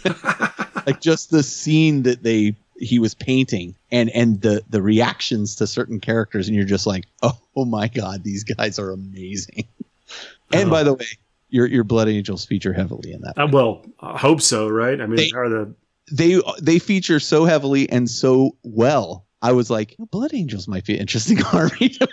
Like just the scene that they he was painting, and and the the reactions to certain characters, and you're just like, oh, oh my god, these guys are amazing. And Uh, by the way, your your Blood Angels feature heavily in that. Uh, well, I hope so, right? I mean, They- are the They they feature so heavily and so well. I was like, Blood Angels might be an interesting army to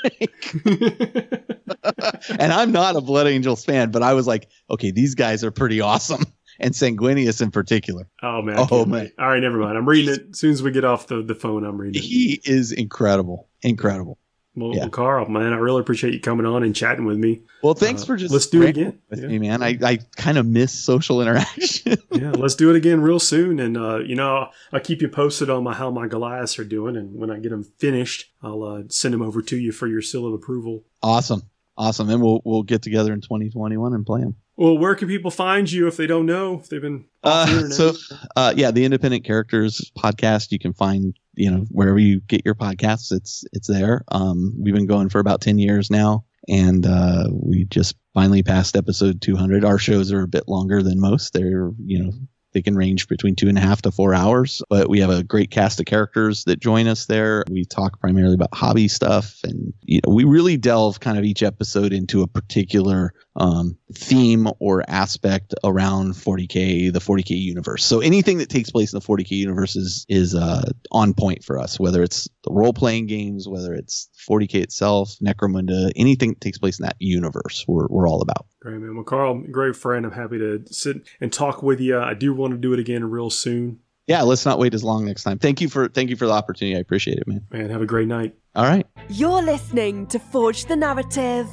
make. And I'm not a Blood Angels fan, but I was like, okay, these guys are pretty awesome. And Sanguinius in particular. oh man, I Oh, can't man. wait. All right, never mind. I'm reading it as soon as we get off the, the phone. I'm reading it. He is incredible. Incredible. Well, yeah. well, Carl, man, I really appreciate you coming on and chatting with me. Well, thanks Uh, for just let's do it ranting again. with Yeah. me, man. I, I kind of miss social interaction. Yeah, let's do it again real soon. And uh, you know, I'll keep you posted on my how my Goliaths are doing. And when I get them finished, I'll uh, send them over to you for your seal of approval. Awesome. Awesome. And we'll we'll get together in twenty twenty-one and play them. Well, where can people find you if they don't know? If they've been off the Uh, internet? so, uh, yeah, the Independent Characters podcast, you can find, you know, wherever you get your podcasts, it's, it's there. Um, we've been going for about ten years now, and, uh, we just finally passed episode two hundred. Our shows are a bit longer than most. They're, you know, they can range between two and a half to four hours, but we have a great cast of characters that join us there. We talk primarily about hobby stuff, and you know, we really delve kind of each episode into a particular um, theme or aspect around forty K, the forty K universe. So anything that takes place in the forty K universe is, is uh, on point for us, whether it's the role-playing games, whether it's forty K itself, Necromunda, anything that takes place in that universe, we're, we're all about. Great, man. Well, Carl, great friend. I'm happy to sit and talk with you. I do want to do it again real soon. Yeah, let's not wait as long next time. Thank you for thank you for the opportunity. I appreciate it, man. Man, have a great night. All right. You're listening to Forge the Narrative.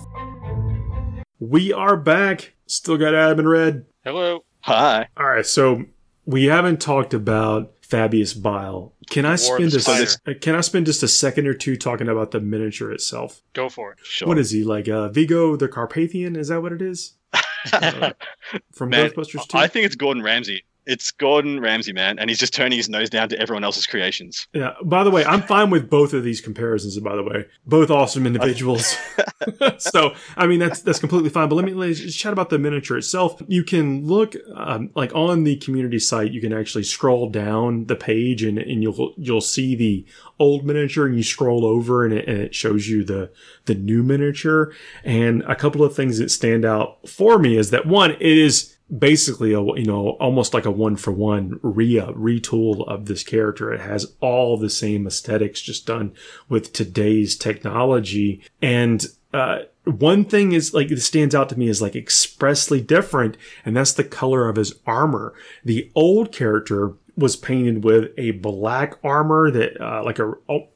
We are back. Still got Adam and Red. Hello. Hi. All right, so we haven't talked about Fabius Bile. Can I War spend of the a, Spider. can I spend just a second or two talking about the miniature itself? Go for it. Sure. What is he, like uh, Vigo the Carpathian? Is that what it is? Uh, from Man, Ghostbusters two? I think it's Gordon Ramsay. It's Gordon Ramsay, man, and he's just turning his nose down to everyone else's creations. Yeah. By the way, I'm fine with both of these comparisons. By the way, both awesome individuals. So, I mean, that's that's completely fine. But let me let's just chat about the miniature itself. You can look um, like on the community site. You can actually scroll down the page, and, and you'll you'll see the old miniature, and you scroll over, and it, and it shows you the the new miniature. And a couple of things that stand out for me is that one, it is basically a, you know, almost like a one for one re retool of this character. It has all the same aesthetics, just done with today's technology. And uh one thing is like that stands out to me is like expressly different, and that's the color of his armor. The old character was painted with a black armor that uh, like a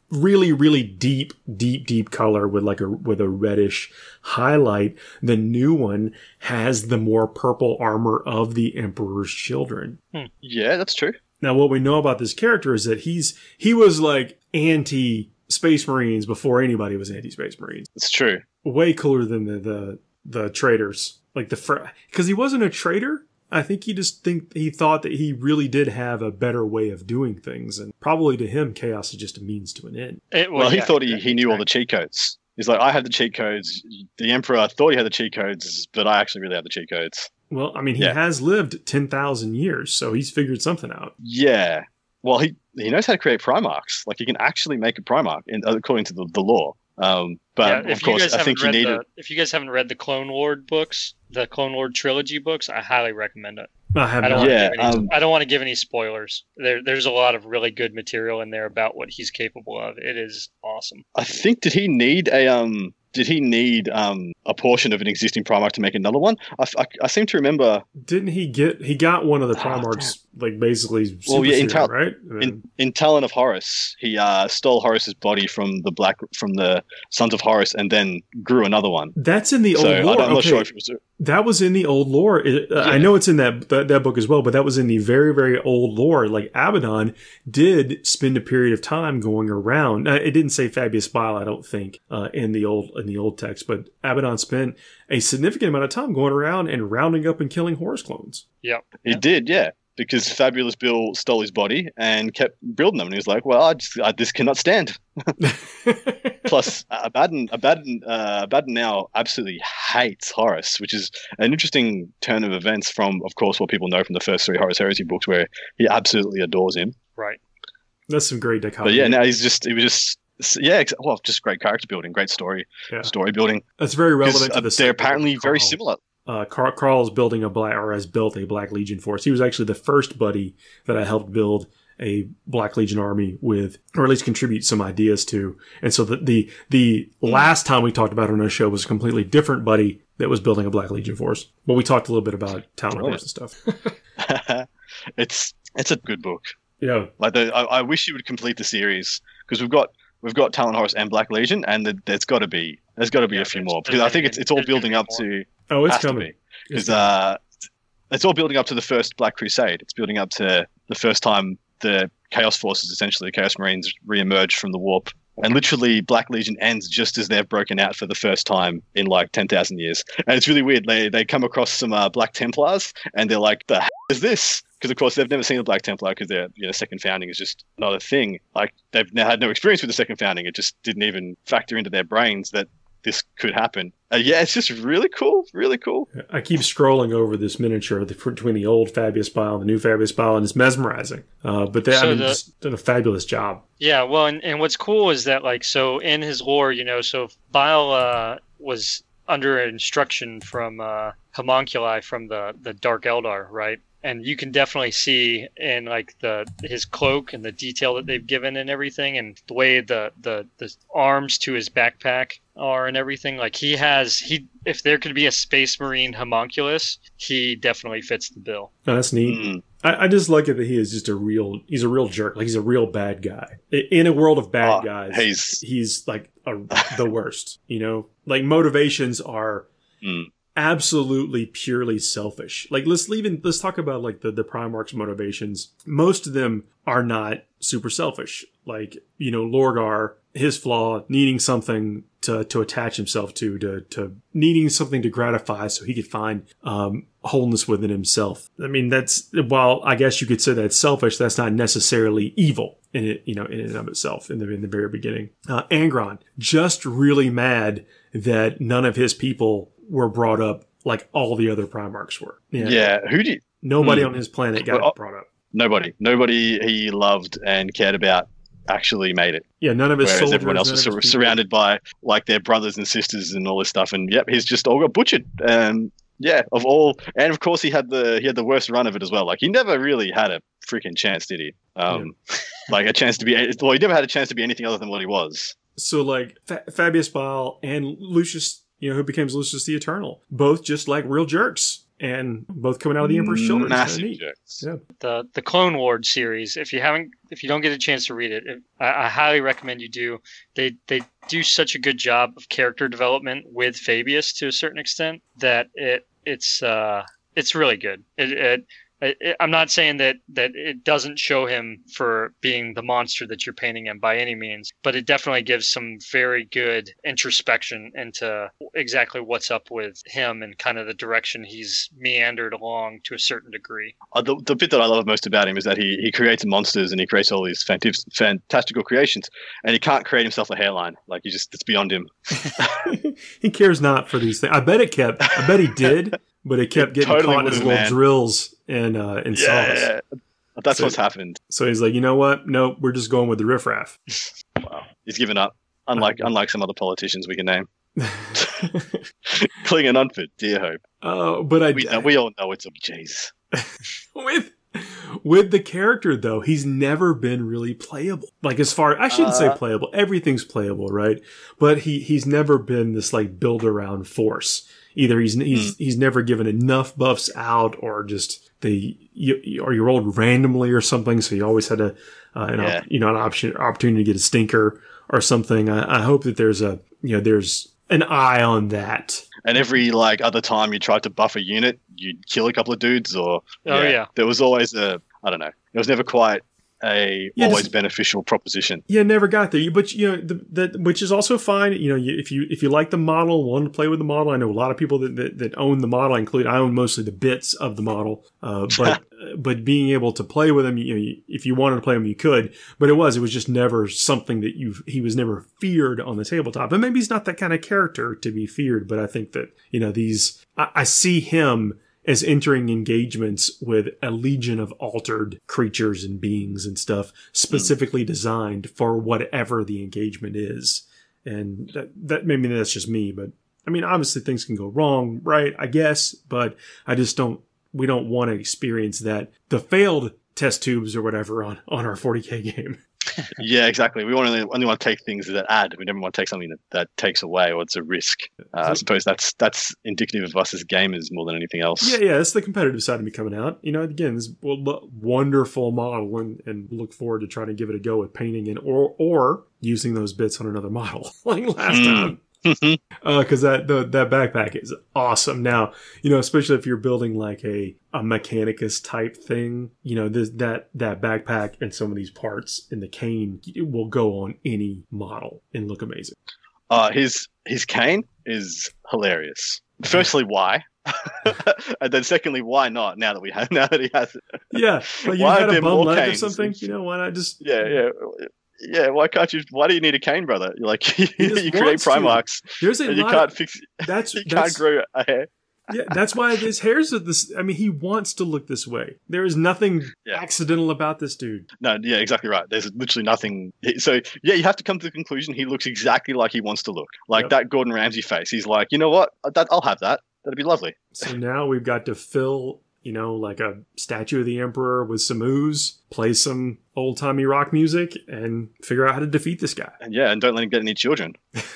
really, really deep, deep, deep color with like a with a reddish highlight. The new one has the more purple armor of the Emperor's Children. Hmm. Yeah, that's true. Now, what we know about this character is that he's he was like anti Space Marines before anybody was anti Space Marines. It's true. Way cooler than the the, the traitors, like the fr- because he wasn't a traitor. I think he just think he thought that he really did have a better way of doing things, and probably to him, chaos is just a means to an end. It, well, well, he yeah, thought he, he knew all the cheat codes. He's like, I have the cheat codes. The Emperor thought he had the cheat codes, but I actually really have the cheat codes. Well, I mean, he yeah. has lived ten thousand years, so he's figured something out. Yeah. Well, he he knows how to create Primarchs. Like, he can actually make a Primarch, in, according to the, the law. Um, but, yeah, of course, I think you need the, it. If you guys haven't read the Clone Lord books, the Clone Lord trilogy books, I highly recommend it. I, have I don't not. want Yeah, to give any, um, I don't want to give any spoilers. There, there's a lot of really good material in there about what he's capable of. It is awesome. I think, did he need a... um? Did he need um, a portion of an existing Primarch to make another one? I, I, I seem to remember. Didn't he get? He got one of the Primarchs, oh, like basically. Well, yeah, in, Tal- Tal- right? in, in Talon of Horus, he uh, stole Horus's body from the black from the Sons of Horus, and then grew another one. That's in the so old lore. I'm not okay. sure if it was. That was in the old lore. It, uh, yeah. I know it's in that, that that book as well, but that was in the very, very old lore. Like, Abaddon did spend a period of time going around. Uh, it didn't say Fabius Bile, I don't think, uh, in the old in the old text, but Abaddon spent a significant amount of time going around and rounding up and killing Horus clones. Yep. He yeah. did, yeah. Because Fabulous Bill stole his body and kept building them. And he was like, well, I just, I, this cannot stand. Plus, Abaddon, Abaddon, uh, Abaddon now absolutely hates Horus, which is an interesting turn of events from, of course, what people know from the first three Horus Heresy books, where he absolutely adores him. Right. That's some great dichotomy. But yeah, now he's just, he was just, yeah, well, just great character building, great story, yeah. story building. That's very relevant to uh, the They're apparently very similar. Uh, Carl, Carl is building a black, or has built a Black Legion force. He was actually the first buddy that I helped build a Black Legion army with, or at least contribute some ideas to. And so the the, the last time we talked about it on our show was a completely different buddy that was building a Black Legion force. But we talked a little bit about Talon Horus and stuff. it's it's a good book. Yeah, like the, I, I wish you would complete the series, because we've got we've got Talon Horus and Black Legion, and the, there's got to be there's got to be yeah, a few more, because I think it's it's all building up to. Oh, it's coming. Because uh, it's all building up to the first Black Crusade. It's building up to the first time the Chaos Forces, essentially the Chaos Marines, re-emerge from the warp. And literally, Black Legion ends just as they've broken out for the first time in like ten thousand years. And it's really weird. They they come across some uh, Black Templars, and they're like, the hell is this? Because, of course, they've never seen a Black Templar, because their you know, second founding is just not a thing. Like, they've now had no experience with the second founding. It just didn't even factor into their brains that this could happen. Uh, yeah, it's just really cool, really cool. I keep scrolling over this miniature the, between the old Fabius Bile and the new Fabius Bile, and it's mesmerizing. Uh, but they so I mean, the, just done a fabulous job. Yeah, well, and, and what's cool is that, like, so in his lore, you know, so Bile uh, was under instruction from uh, homunculi from the, the Dark Eldar, right? And you can definitely see in like the his cloak and the detail that they've given and everything, and the way the, the, the arms to his backpack are and everything. Like he has he if there could be a Space Marine homunculus, he definitely fits the bill. Oh, that's neat. Mm. I, I just like it that he is just a real he's a real jerk. Like he's a real bad guy. In a world of bad oh, guys, he's he's like a, the worst. You know, like motivations are. Mm. Absolutely purely selfish. Like let's leave in, let's talk about like the, the Primarch's motivations. Most of them are not super selfish. Like, you know, Lorgar, his flaw, needing something to, to attach himself to, to, to needing something to gratify so he could find, um, wholeness within himself. I mean, that's, while I guess you could say that's selfish, that's not necessarily evil in it, you know, in and of itself in the, in the very beginning. Uh, Angron, just really mad that none of his people were brought up like all the other Primarchs were. Yeah. yeah who did? Nobody hmm. on his planet got well, brought up. Nobody. Nobody he loved and cared about actually made it. Yeah, none of his Whereas soldiers. everyone else was sur- surrounded by like their brothers and sisters and all this stuff. And yep, he's just all got butchered. And yeah, of all, and of course he had the he had the worst run of it as well. Like he never really had a freaking chance, did he? Um, yeah. Like a chance to be. Well, he never had a chance to be anything other than what he was. So like Fa- Fabius Bile and Lucius. You know, who becomes Lucius the Eternal. Both just like real jerks. and both coming out of the Emperor's Children. Massive Neat. jokes. Yeah. The the Clone Wars series. If you haven't, if you don't get a chance to read it, it I, I highly recommend you do. They they do such a good job of character development with Fabius to a certain extent that it it's uh it's really good. It, it I, I'm not saying that, that it doesn't show him for being the monster that you're painting him by any means, but it definitely gives some very good introspection into exactly what's up with him and kind of the direction he's meandered along to a certain degree. Uh, the, the bit that I love most about him is that he, he creates monsters and he creates all these fantif- fantastical creations, and he can't create himself a hairline. Like, he just, it's beyond him. He cares not for these things. I bet it kept, I bet he did, but it kept getting Totally caught in his would've, little man. drills and uh, and Yeah, saws. yeah, yeah. That's So- what's happened. So he's like, you know what? Nope, we're just going with the riffraff. Wow. He's given up. Unlike unlike some other politicians we can name. Klingon Unfit, dear hope. Oh, but I We, know, we all know it's a jeez. with with the character though, he's never been really playable. Like, as far, I shouldn't say Uh, playable. Everything's playable, right? But he he's never been this like build around force. Either he's he's he's never given enough buffs out, or just they you, you- or you rolled randomly or something. So you always had a uh, an Yeah. op, you know an option opportunity to get a stinker or something. I, I hope that there's a you know there's an eye on that. And every like other time you tried to buff a unit, you'd kill a couple of dudes, or Oh, yeah. there was always a I don't know. It was never quite a Yeah, always just- beneficial proposition. Yeah, never got there. You- But you know, the, the, which is also fine. You know, you, if you if you like the model, want to play with the model. I know a lot of people that, that, that own the model. I include I own mostly the bits of the model. Uh, but but being able to play with them, you know, you, if you wanted to play them, you could. But it was it was just never something that you he was never feared on the tabletop. And maybe he's not that kind of character to be feared. But I think that you know these I, I see him as entering engagements with a legion of altered creatures and beings and stuff specifically designed for whatever the engagement is. And that, that maybe that's just me, but I mean, obviously things can go wrong, right? I guess, but I just don't, we don't want to experience that, the failed test tubes or whatever on, on our forty K game. Yeah, exactly. We only only want to take things that add. We never want to take something that, that takes away or it's a risk. Uh, I suppose that's that's indicative of us as gamers more than anything else. Yeah, yeah, it's the competitive side of me coming out. You know, again, this w- wonderful model, and, and look forward to trying to give it a go with painting and or or using those bits on another model like last Mm. time. Because uh, that the, that backpack is awesome. Now, you know, especially if you're building like a a Mechanicus type thing, you know, this that that backpack and some of these parts in the cane it will go on any model and look amazing. Uh, his his cane is hilarious. Firstly, why? And then secondly, why not? Now that we have, now that he has it. Yeah, like you Why got are a there bum more leg or canes? something. You know, why not just Yeah, yeah, yeah. Why can't you? Why do you need a cane, brother? You're like you, just you create wants to. Primarchs, There's a and you lot. can't Of, fix. that's You that's can't grow a hair. yeah. That's why his hairs are this. I mean, he wants to look this way. There is nothing Yeah. accidental about this dude. No, yeah, exactly right. There's literally nothing. So yeah, you have to come to the conclusion he looks exactly like he wants to look. Like Yep. that Gordon Ramsay face. He's like, you know what? That I'll have that. That'd be lovely. So now we've got to fill, you know, like a statue of the Emperor with some ooze, play some old timey rock music, and figure out how to defeat this guy. And yeah, and don't let him get any children.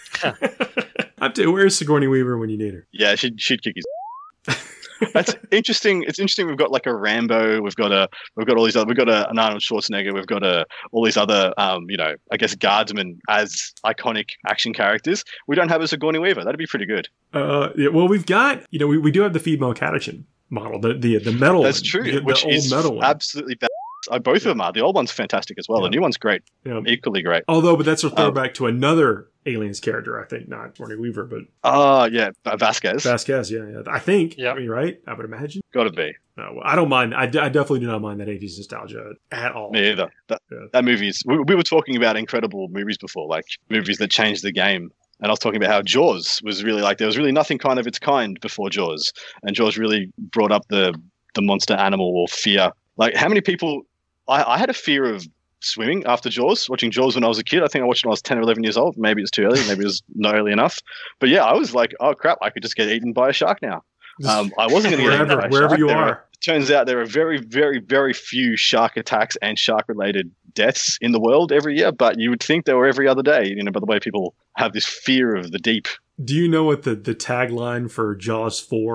I'm too. Where's Sigourney Weaver when you need her? Yeah, she'd she'd kick his. That's interesting. It's interesting. We've got like a Rambo. We've got a. We've got all these other. We've got a, an Arnold Schwarzenegger. We've got a all these other. Um, you know, I guess guardsmen as iconic action characters. We don't have a Sigourney Weaver. That'd be pretty good. Uh, yeah, well, we've got, you know, we, we do have the female Catachin model, the the the metal. That's one, true. the, the which old is metal one. absolutely bad. Uh, both of them are. The old one's fantastic as well. Yeah. The new one's great. Yeah. Equally great. Although, but that's a Oh. throwback to another Aliens character, I think, not Sigourney Weaver, but Oh yeah, Va- Vasquez. Vasquez. Yeah, yeah. I think. Yeah. I mean, right? I would imagine. Got to be. No, well, I don't mind. I, d- I definitely do not mind that eighties nostalgia at all. Me either. That, Yeah. that movie is. We, we were talking about incredible movies before, like movies that changed the game. And I was talking about how Jaws was really like there was really nothing kind of its kind before Jaws, and Jaws really brought up the the monster animal or fear. Like how many people? I, I had a fear of swimming after Jaws. Watching Jaws when I was a kid, I think I watched it when I was ten or eleven years old. Maybe it was too early. Maybe it was not early enough. But yeah, I was like, oh crap, I could just get eaten by a shark now. Um, I wasn't going to get eaten wherever by a wherever shark. you There are. Turns out there are very, very, very few shark attacks and shark-related deaths in the world every year, but you would think they were every other day, you know, by the way people have this fear of the deep. Do you know what the, the tagline for Jaws four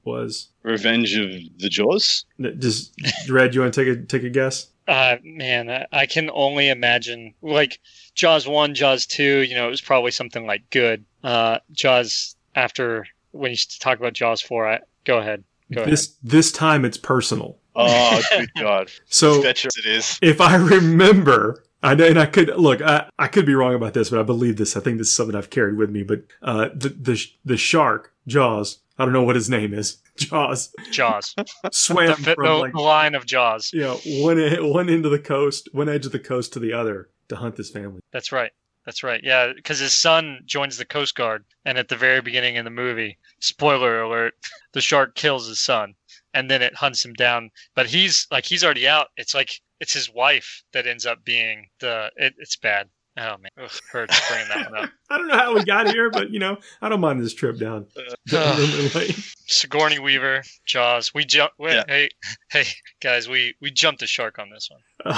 was? Revenge of the Jaws? Just Red, you want to take a take a guess? Uh, man, I, I can only imagine. Like Jaws one, Jaws two. You know, it was probably something like good. Uh, Jaws after when you talk about Jaws four, I, go ahead. Go this ahead. this time it's personal. Oh, good God! So it is. If I remember. I know, and I could look. I, I could be wrong about this, but I believe this. I think this is something I've carried with me. But uh, the the the shark Jaws. I don't know what his name is. Jaws. Jaws. Swam the, from the like line of Jaws. Yeah, you know, one one end of the coast, one edge of the coast to the other to hunt this family. That's right. That's right. Yeah, because his son joins the Coast Guard, and at the very beginning in the movie, spoiler alert, the shark kills his son, and then it hunts him down. But he's like he's already out. It's like. It's his wife that ends up being the. It, it's bad. Oh man, Ugh, hurts bringing that one up. I don't know how we got here, but you know, I don't mind this trip down. Uh, Sigourney Weaver, Jaws. We jump. Yeah. Hey, hey, guys, we we jumped the shark on this one.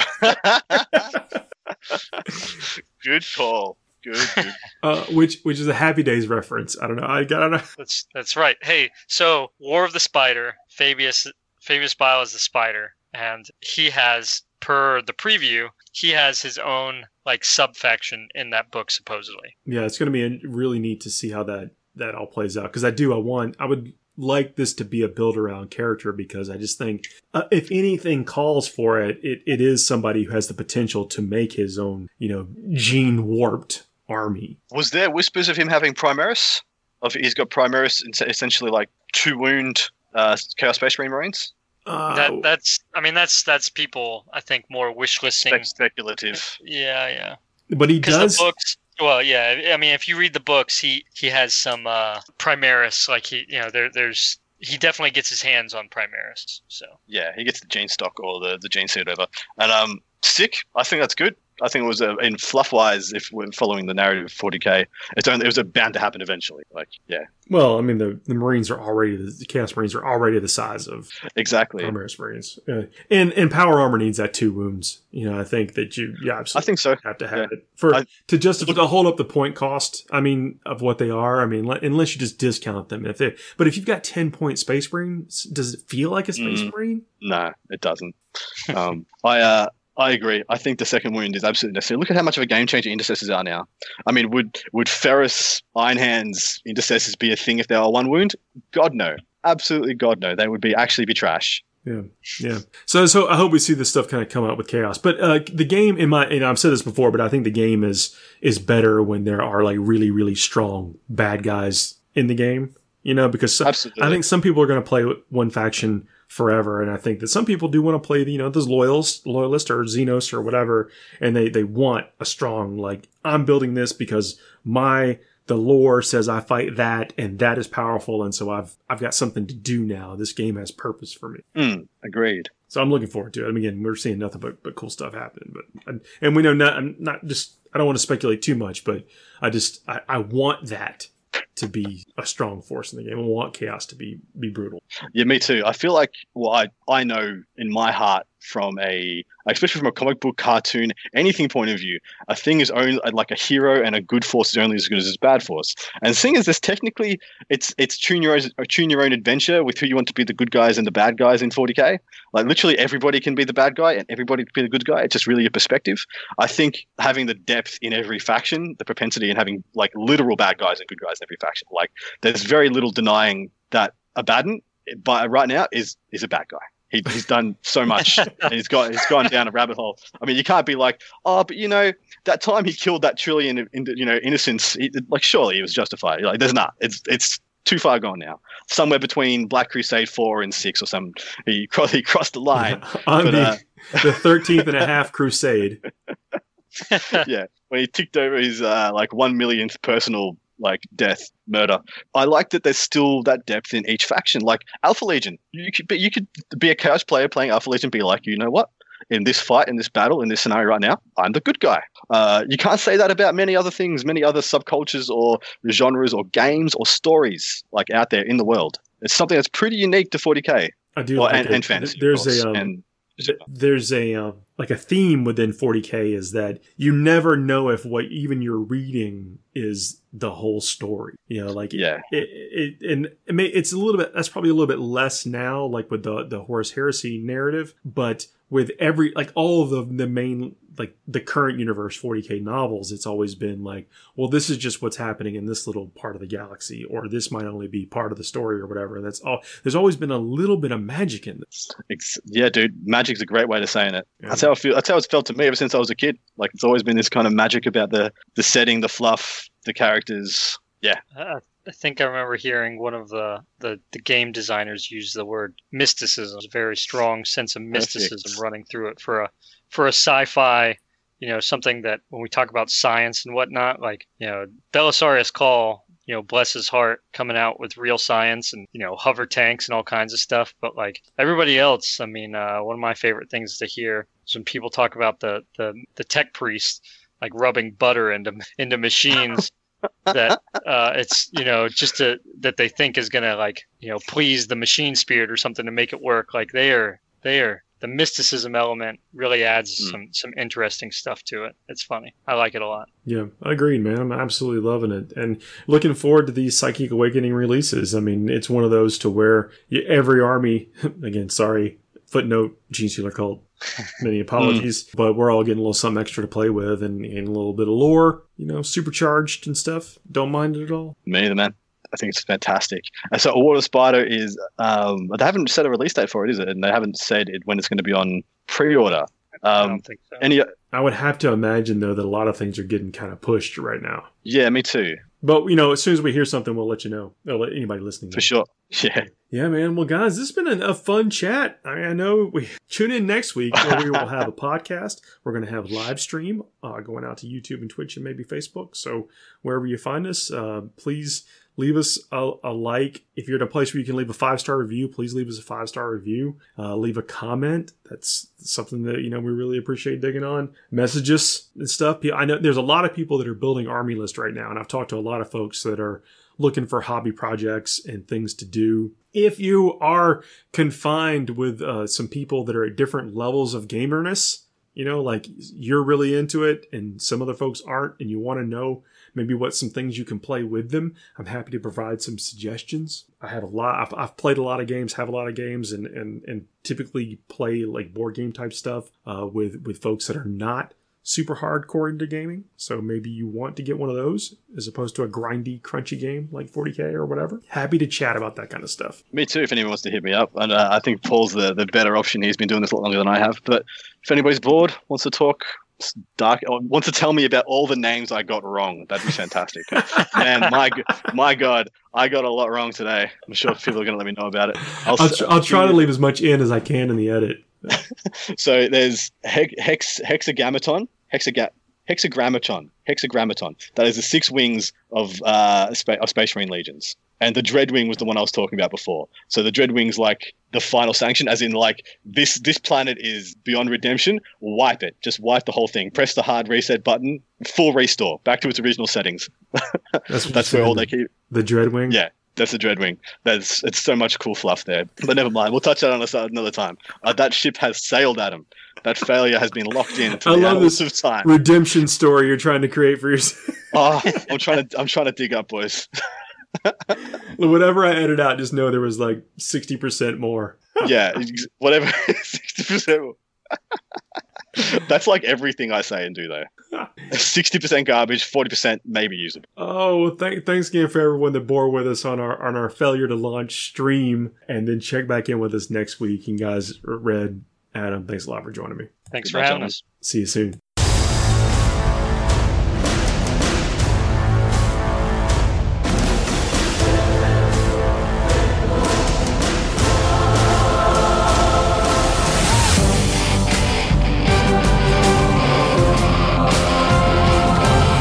Good call. Good. good. Uh, which which is a Happy Days reference. I don't know. I, I don't know. That's that's right. Hey, so War of the Spider. Fabius Fabius Bile is the spider. And he has, per the preview, he has his own like subfaction in that book, supposedly. Yeah, it's going to be really neat to see how that, that all plays out. Because I do, I want, I would like this to be a build-around character because I just think uh, if anything calls for it, it, it is somebody who has the potential to make his own, you know, gene-warped army. Was there whispers of him having Primaris? Of he's got Primaris, essentially like two wound uh, Chaos Space Marine Marines? Uh, that that's I mean that's that's people I think more wish listing Spec- speculative. Yeah, yeah. But he does. The books, well, yeah. I mean, if you read the books, he he has some uh, Primaris. Like he, you know, there there's he definitely gets his hands on Primaris. So yeah, he gets the gene stock or the the gene seed over, and um, sick. I think that's good. I think it was a, in fluff wise, if we're following the narrative of forty K, it's only, it was a bound to happen eventually. Like, yeah. Well, I mean, the, the Marines are already the Chaos Marines are already the size of exactly Primaris Marines, uh, and and Power Armor needs that two wounds. You know, I think that you yeah, absolutely I think so. have to have yeah. it for I, to justify to hold up the point cost. I mean, of what they are. I mean, unless you just discount them. If they, but if you've got ten point Space Marines, does it feel like a Space mm, Marine? No, it doesn't. um, I uh. I agree. I think the second wound is absolutely necessary. Look at how much of a game changer intercessors are now. I mean, would would Ferris, Iron Hands, intercessors be a thing if they were one wound? God no. Absolutely God no. They would be actually be trash. Yeah, yeah. So, so I hope we see this stuff kind of come out with Chaos. But uh, the game, in my, and I've said this before, but I think the game is is better when there are like really, really strong bad guys in the game. You know, because some, I think some people are going to play one faction forever, and I think that some people do want to play, you know, those loyals, loyalist or Xenos or whatever, and they they want a strong, like, I'm building this because my the lore says I fight that, and that is powerful, and so I've I've got something to do now. This game has purpose for me. Mm, agreed. So I'm looking forward to it. I mean, again, we're seeing nothing but, but cool stuff happening, but and we know not I'm not just I don't want to speculate too much, but I just I, I want that to be a strong force in the game. I want Chaos to be be brutal. Yeah, me too. I feel like, well, I, I know in my heart from a, especially from a comic book, cartoon, anything point of view, a thing is only like a hero and a good force is only as good as its bad force. And the thing is, this technically, it's it's tune your own, tune your own adventure with who you want to be the good guys and the bad guys in forty K. Like literally everybody can be the bad guy and everybody can be the good guy. It's just really a perspective. I think having the depth in every faction, the propensity in having like literal bad guys and good guys in every faction, like there's very little denying that Abaddon, but right now is is a bad guy. He, he's done so much. And he's got he's gone down a rabbit hole. I mean, you can't be like, oh, but you know, that time he killed that trillion of you know innocents. He, like, surely he was justified. Like, there's not. It's it's too far gone now. Somewhere between Black Crusade four and six or something. He crossed he crossed the line. Yeah, on but, the uh, the thirteenth and a half crusade. Yeah, when he ticked over his uh, like one millionth personal like death murder. I like that there's still that depth in each faction. Like Alpha Legion, you could be, you could be a Chaos player playing Alpha Legion, be like, you know what? In this fight, in this battle, in this scenario right now, I'm the good guy. Uh, you can't say that about many other things, many other subcultures or genres or games or stories like out there in the world. It's something that's pretty unique to forty K. I do well, like and, it. and fantasy. There's of course, a um, and there's a uh, like a theme within forty K is that you never know if what even you're reading is the whole story. You know, like yeah, it, it, it and it may, it's a little bit. That's probably a little bit less now, like with the the Horus Heresy narrative, but with every like all of the the main like the current universe forty K novels, it's always been like, well, this is just what's happening in this little part of the galaxy, or this might only be part of the story or whatever. That's all. There's always been a little bit of magic in this. It's, yeah, dude, magic's a great way to saying it. Yeah. That's how I feel. That's how it's felt to me ever since I was a kid. Like it's always been this kind of magic about the the setting, the fluff, the characters. Yeah. Uh, I think I remember hearing one of the, the, the game designers use the word mysticism. There's a very strong sense of mysticism Perfect. running through it for a for a sci-fi, you know, something that when we talk about science and whatnot, like, you know, Belisarius Cawl, you know, bless his heart, coming out with real science and, you know, hover tanks and all kinds of stuff. But like everybody else, I mean, uh, one of my favorite things to hear is when people talk about the, the, the tech priest, like rubbing butter into, into machines. that uh, it's, you know, just to, that they think is going to like, you know, please the machine spirit or something to make it work. Like they are, they are, the mysticism element really adds mm. some, some interesting stuff to it. It's funny. I like it a lot. Yeah, I agree, man. I'm absolutely loving it. And looking forward to these Psychic Awakening releases. I mean, it's one of those to where you, every army, again, sorry, footnote, Gene Stealer Cult, many apologies, mm. but we're all getting a little something extra to play with and, and a little bit of lore, you know, supercharged and stuff. Don't mind it at all. Me neither, man. I think it's fantastic. And so Order of Spider is, um, they haven't set a release date for it, is it? And they haven't said it, when it's going to be on pre-order. Um, I don't think so. Any, I would have to imagine, though, that a lot of things are getting kind of pushed right now. Yeah, me too. But, you know, as soon as we hear something, we'll let you know. We'll let anybody listening know. For sure. Yeah. Yeah, man. Well, guys, this has been a, a fun chat. I, I know we tune in next week where we will have a podcast. We're going to have live stream uh, going out to YouTube and Twitch and maybe Facebook. So wherever you find us, uh, please leave us a, a like. If you're in a place where you can leave a five-star review, please leave us a five-star review. Uh, leave a comment. That's something that, you know, we really appreciate digging on. Message us and stuff. I know there's a lot of people that are building Army List right now, and I've talked to a lot of folks that are looking for hobby projects and things to do. If you are confined with uh, some people that are at different levels of gamerness, you know, like you're really into it and some other folks aren't, and you want to know maybe what some things you can play with them, I'm happy to provide some suggestions. I have a lot, I've, I've played a lot of games, have a lot of games, and, and, and typically play like board game type stuff uh, with, with folks that are not super hardcore into gaming. So maybe you want to get one of those as opposed to a grindy, crunchy game like forty K or whatever. Happy to chat about that kind of stuff. Me too, if anyone wants to hit me up. And uh, I think Paul's the, the better option. He's been doing this a lot longer than I have. But if anybody's bored, wants to talk dark, or wants to tell me about all the names I got wrong, that'd be fantastic. Man, my my God, I got a lot wrong today. I'm sure people are going to let me know about it. I'll, I'll, tr- I'll try to leave as much in as I can in the edit. So there's hex, hex hexagrammaton, hexaga, hexagrammaton, hexagrammaton. That is the six wings of uh spa- of Space Marine Legions, and the Dreadwing was the one I was talking about before. So the Dreadwing's like the final sanction, as in like this this planet is beyond redemption. Wipe it, just wipe the whole thing. Press the hard reset button, full restore, back to its original settings. That's, That's where all they keep. The Dreadwing. Yeah. That's a Dreadwing. That's it's so much cool fluff there. But never mind. We'll touch that on another time. Uh, that ship has sailed at him. That failure has been locked in to I the love annals this of time. redemption story you're trying to create for yourself. Oh, I'm trying to I'm trying to dig up, boys. Whatever I edit out, just know there was like sixty percent more. Yeah, whatever. sixty percent more. That's like everything I say and do, though. sixty percent garbage, forty percent maybe usable. Oh, well, th- thanks again for everyone that bore with us on our on our failure to launch stream, and then check back in with us next week. And guys, Red, Adam, thanks a lot for joining me. Thanks for having us. See you soon.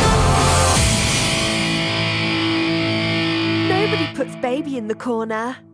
Baby in the corner.